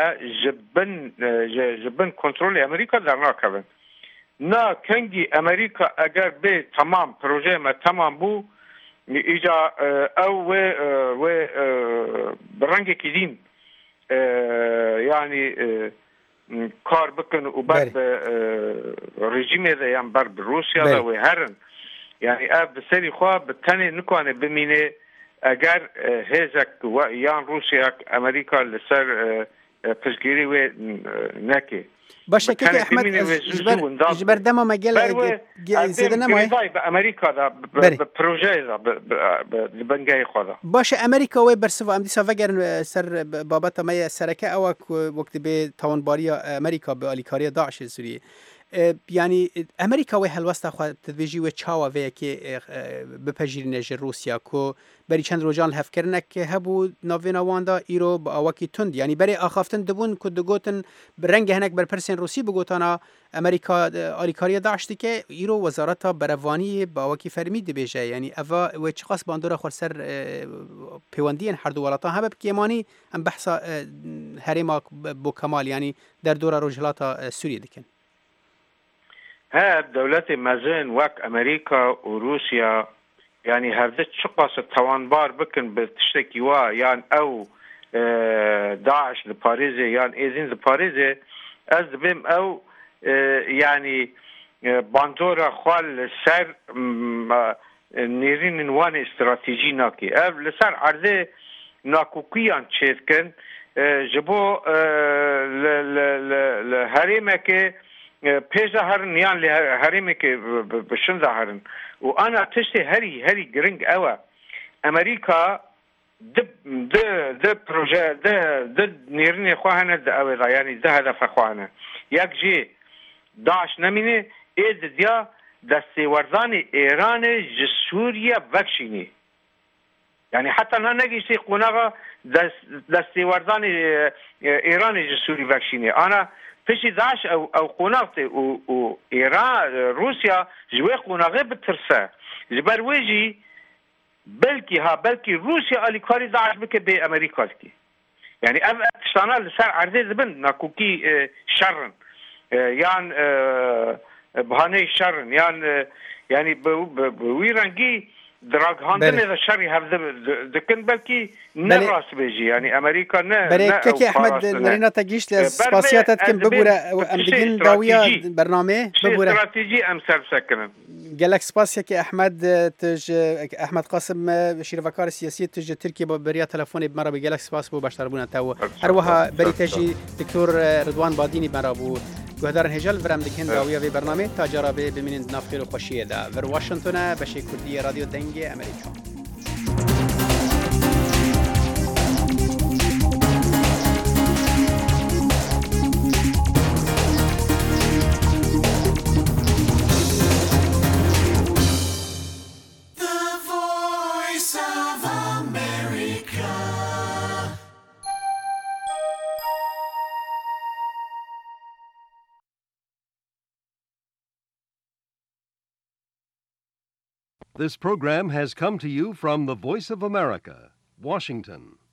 جبن کنترل امریکا در ناکبن نه کنگی امریکا اگر به تمام پروژه ما تمام بو ایجا او و برنگ کدین یعنی کار بکن و بعد رژیم ده یعنی بر روسیا ده و هرن یعنی اب بسری خواه بتنی نکانه بمینه اگر هزک و یان روسیا امریکا لسر پشگیری و نکی باشه که احمد جبر دما مجال زیاده نمای به امریکا دا به پروژه دا به بنگای خدا باشه امریکا و برسوا ام دیسا وگر سر بابت ما سرکه او وقت به توانباری امریکا به الیکاری داعش سوریه یعنی امریکا و هلوستا خو تدویجی و چاوا و که بپجیرینه ژ روسیا کو بری چند روزان هفکرنه که هبو ناوینا واندا ایرو با اوکی تند یعنی بری اخافتن دبون کو دگوتن رنگ هنک بر پرسن روسی بگوتانا امریکا الیکاری داشتی که ایرو وزارت بروانی با اوکی فرمی دبیجه یعنی اوا و چقاس باندور خور سر پیوندین هر دو ولاتا هبب کیمانی ام بحثا هریما بو کمال یعنی در دور روجلاتا سوریه دکن ها دولت مزن وک امریکا و روسیا يعني هذا شقاس توانبار بكن بتشتكي وا يعني او داعش لباريزي يعني ايزين لباريزي از بهم او يعني باندورا خوال سر نيرين نوان استراتيجي ناكي اف لسر عرضه ناكوكيان تشيتكن جبو لهريمه پیش هرن یان لی هریمه که بشن ظاهرن و انا تشتی هری گرنگ اوا امریکا د پروژه د نیرنی خواهنه د او یعنی ده هدف خواهنه یک جی داعش نمینه اید دیا دستی ورزان ایران سوریه وکشینی یعنی حتی نه نگیشتی قناغا دستی ورزان ایران سوری وکشینی انا پیشی داعش او قناغته و ایران روسیا جوی قناغه بترسه جبر ویجی بلکی روسیا الیکاری داعش بکه به امریکا کی یعنی اف تشتانا لسر عرضه زبن ناکوکی شرن یان بهانه شرن یعنی بوی رنگی دراغ هاندن اذا شري هذا دكن بلكي نراس بيجي يعني امريكا بريك احمد نرينا تجيش لسباسياتات كم ببوره ام دقين داويه برنامج ببوره استراتيجي ام سكن قالك سباسيا كي احمد تج احمد قاسم شير فكار سياسي تج تركيا بريا تليفوني بمره بقالك سباس بو باشتربونا تو اروها بري تجي دكتور رضوان باديني مرابو گهدارن هجال برام دکن داویا وی برنامه تا جرابه ببینید نافخیر و خوشیه ده ور واشنگتن بشه کردی رادیو دنگ امریکا This program has come to you from the Voice of America, Washington.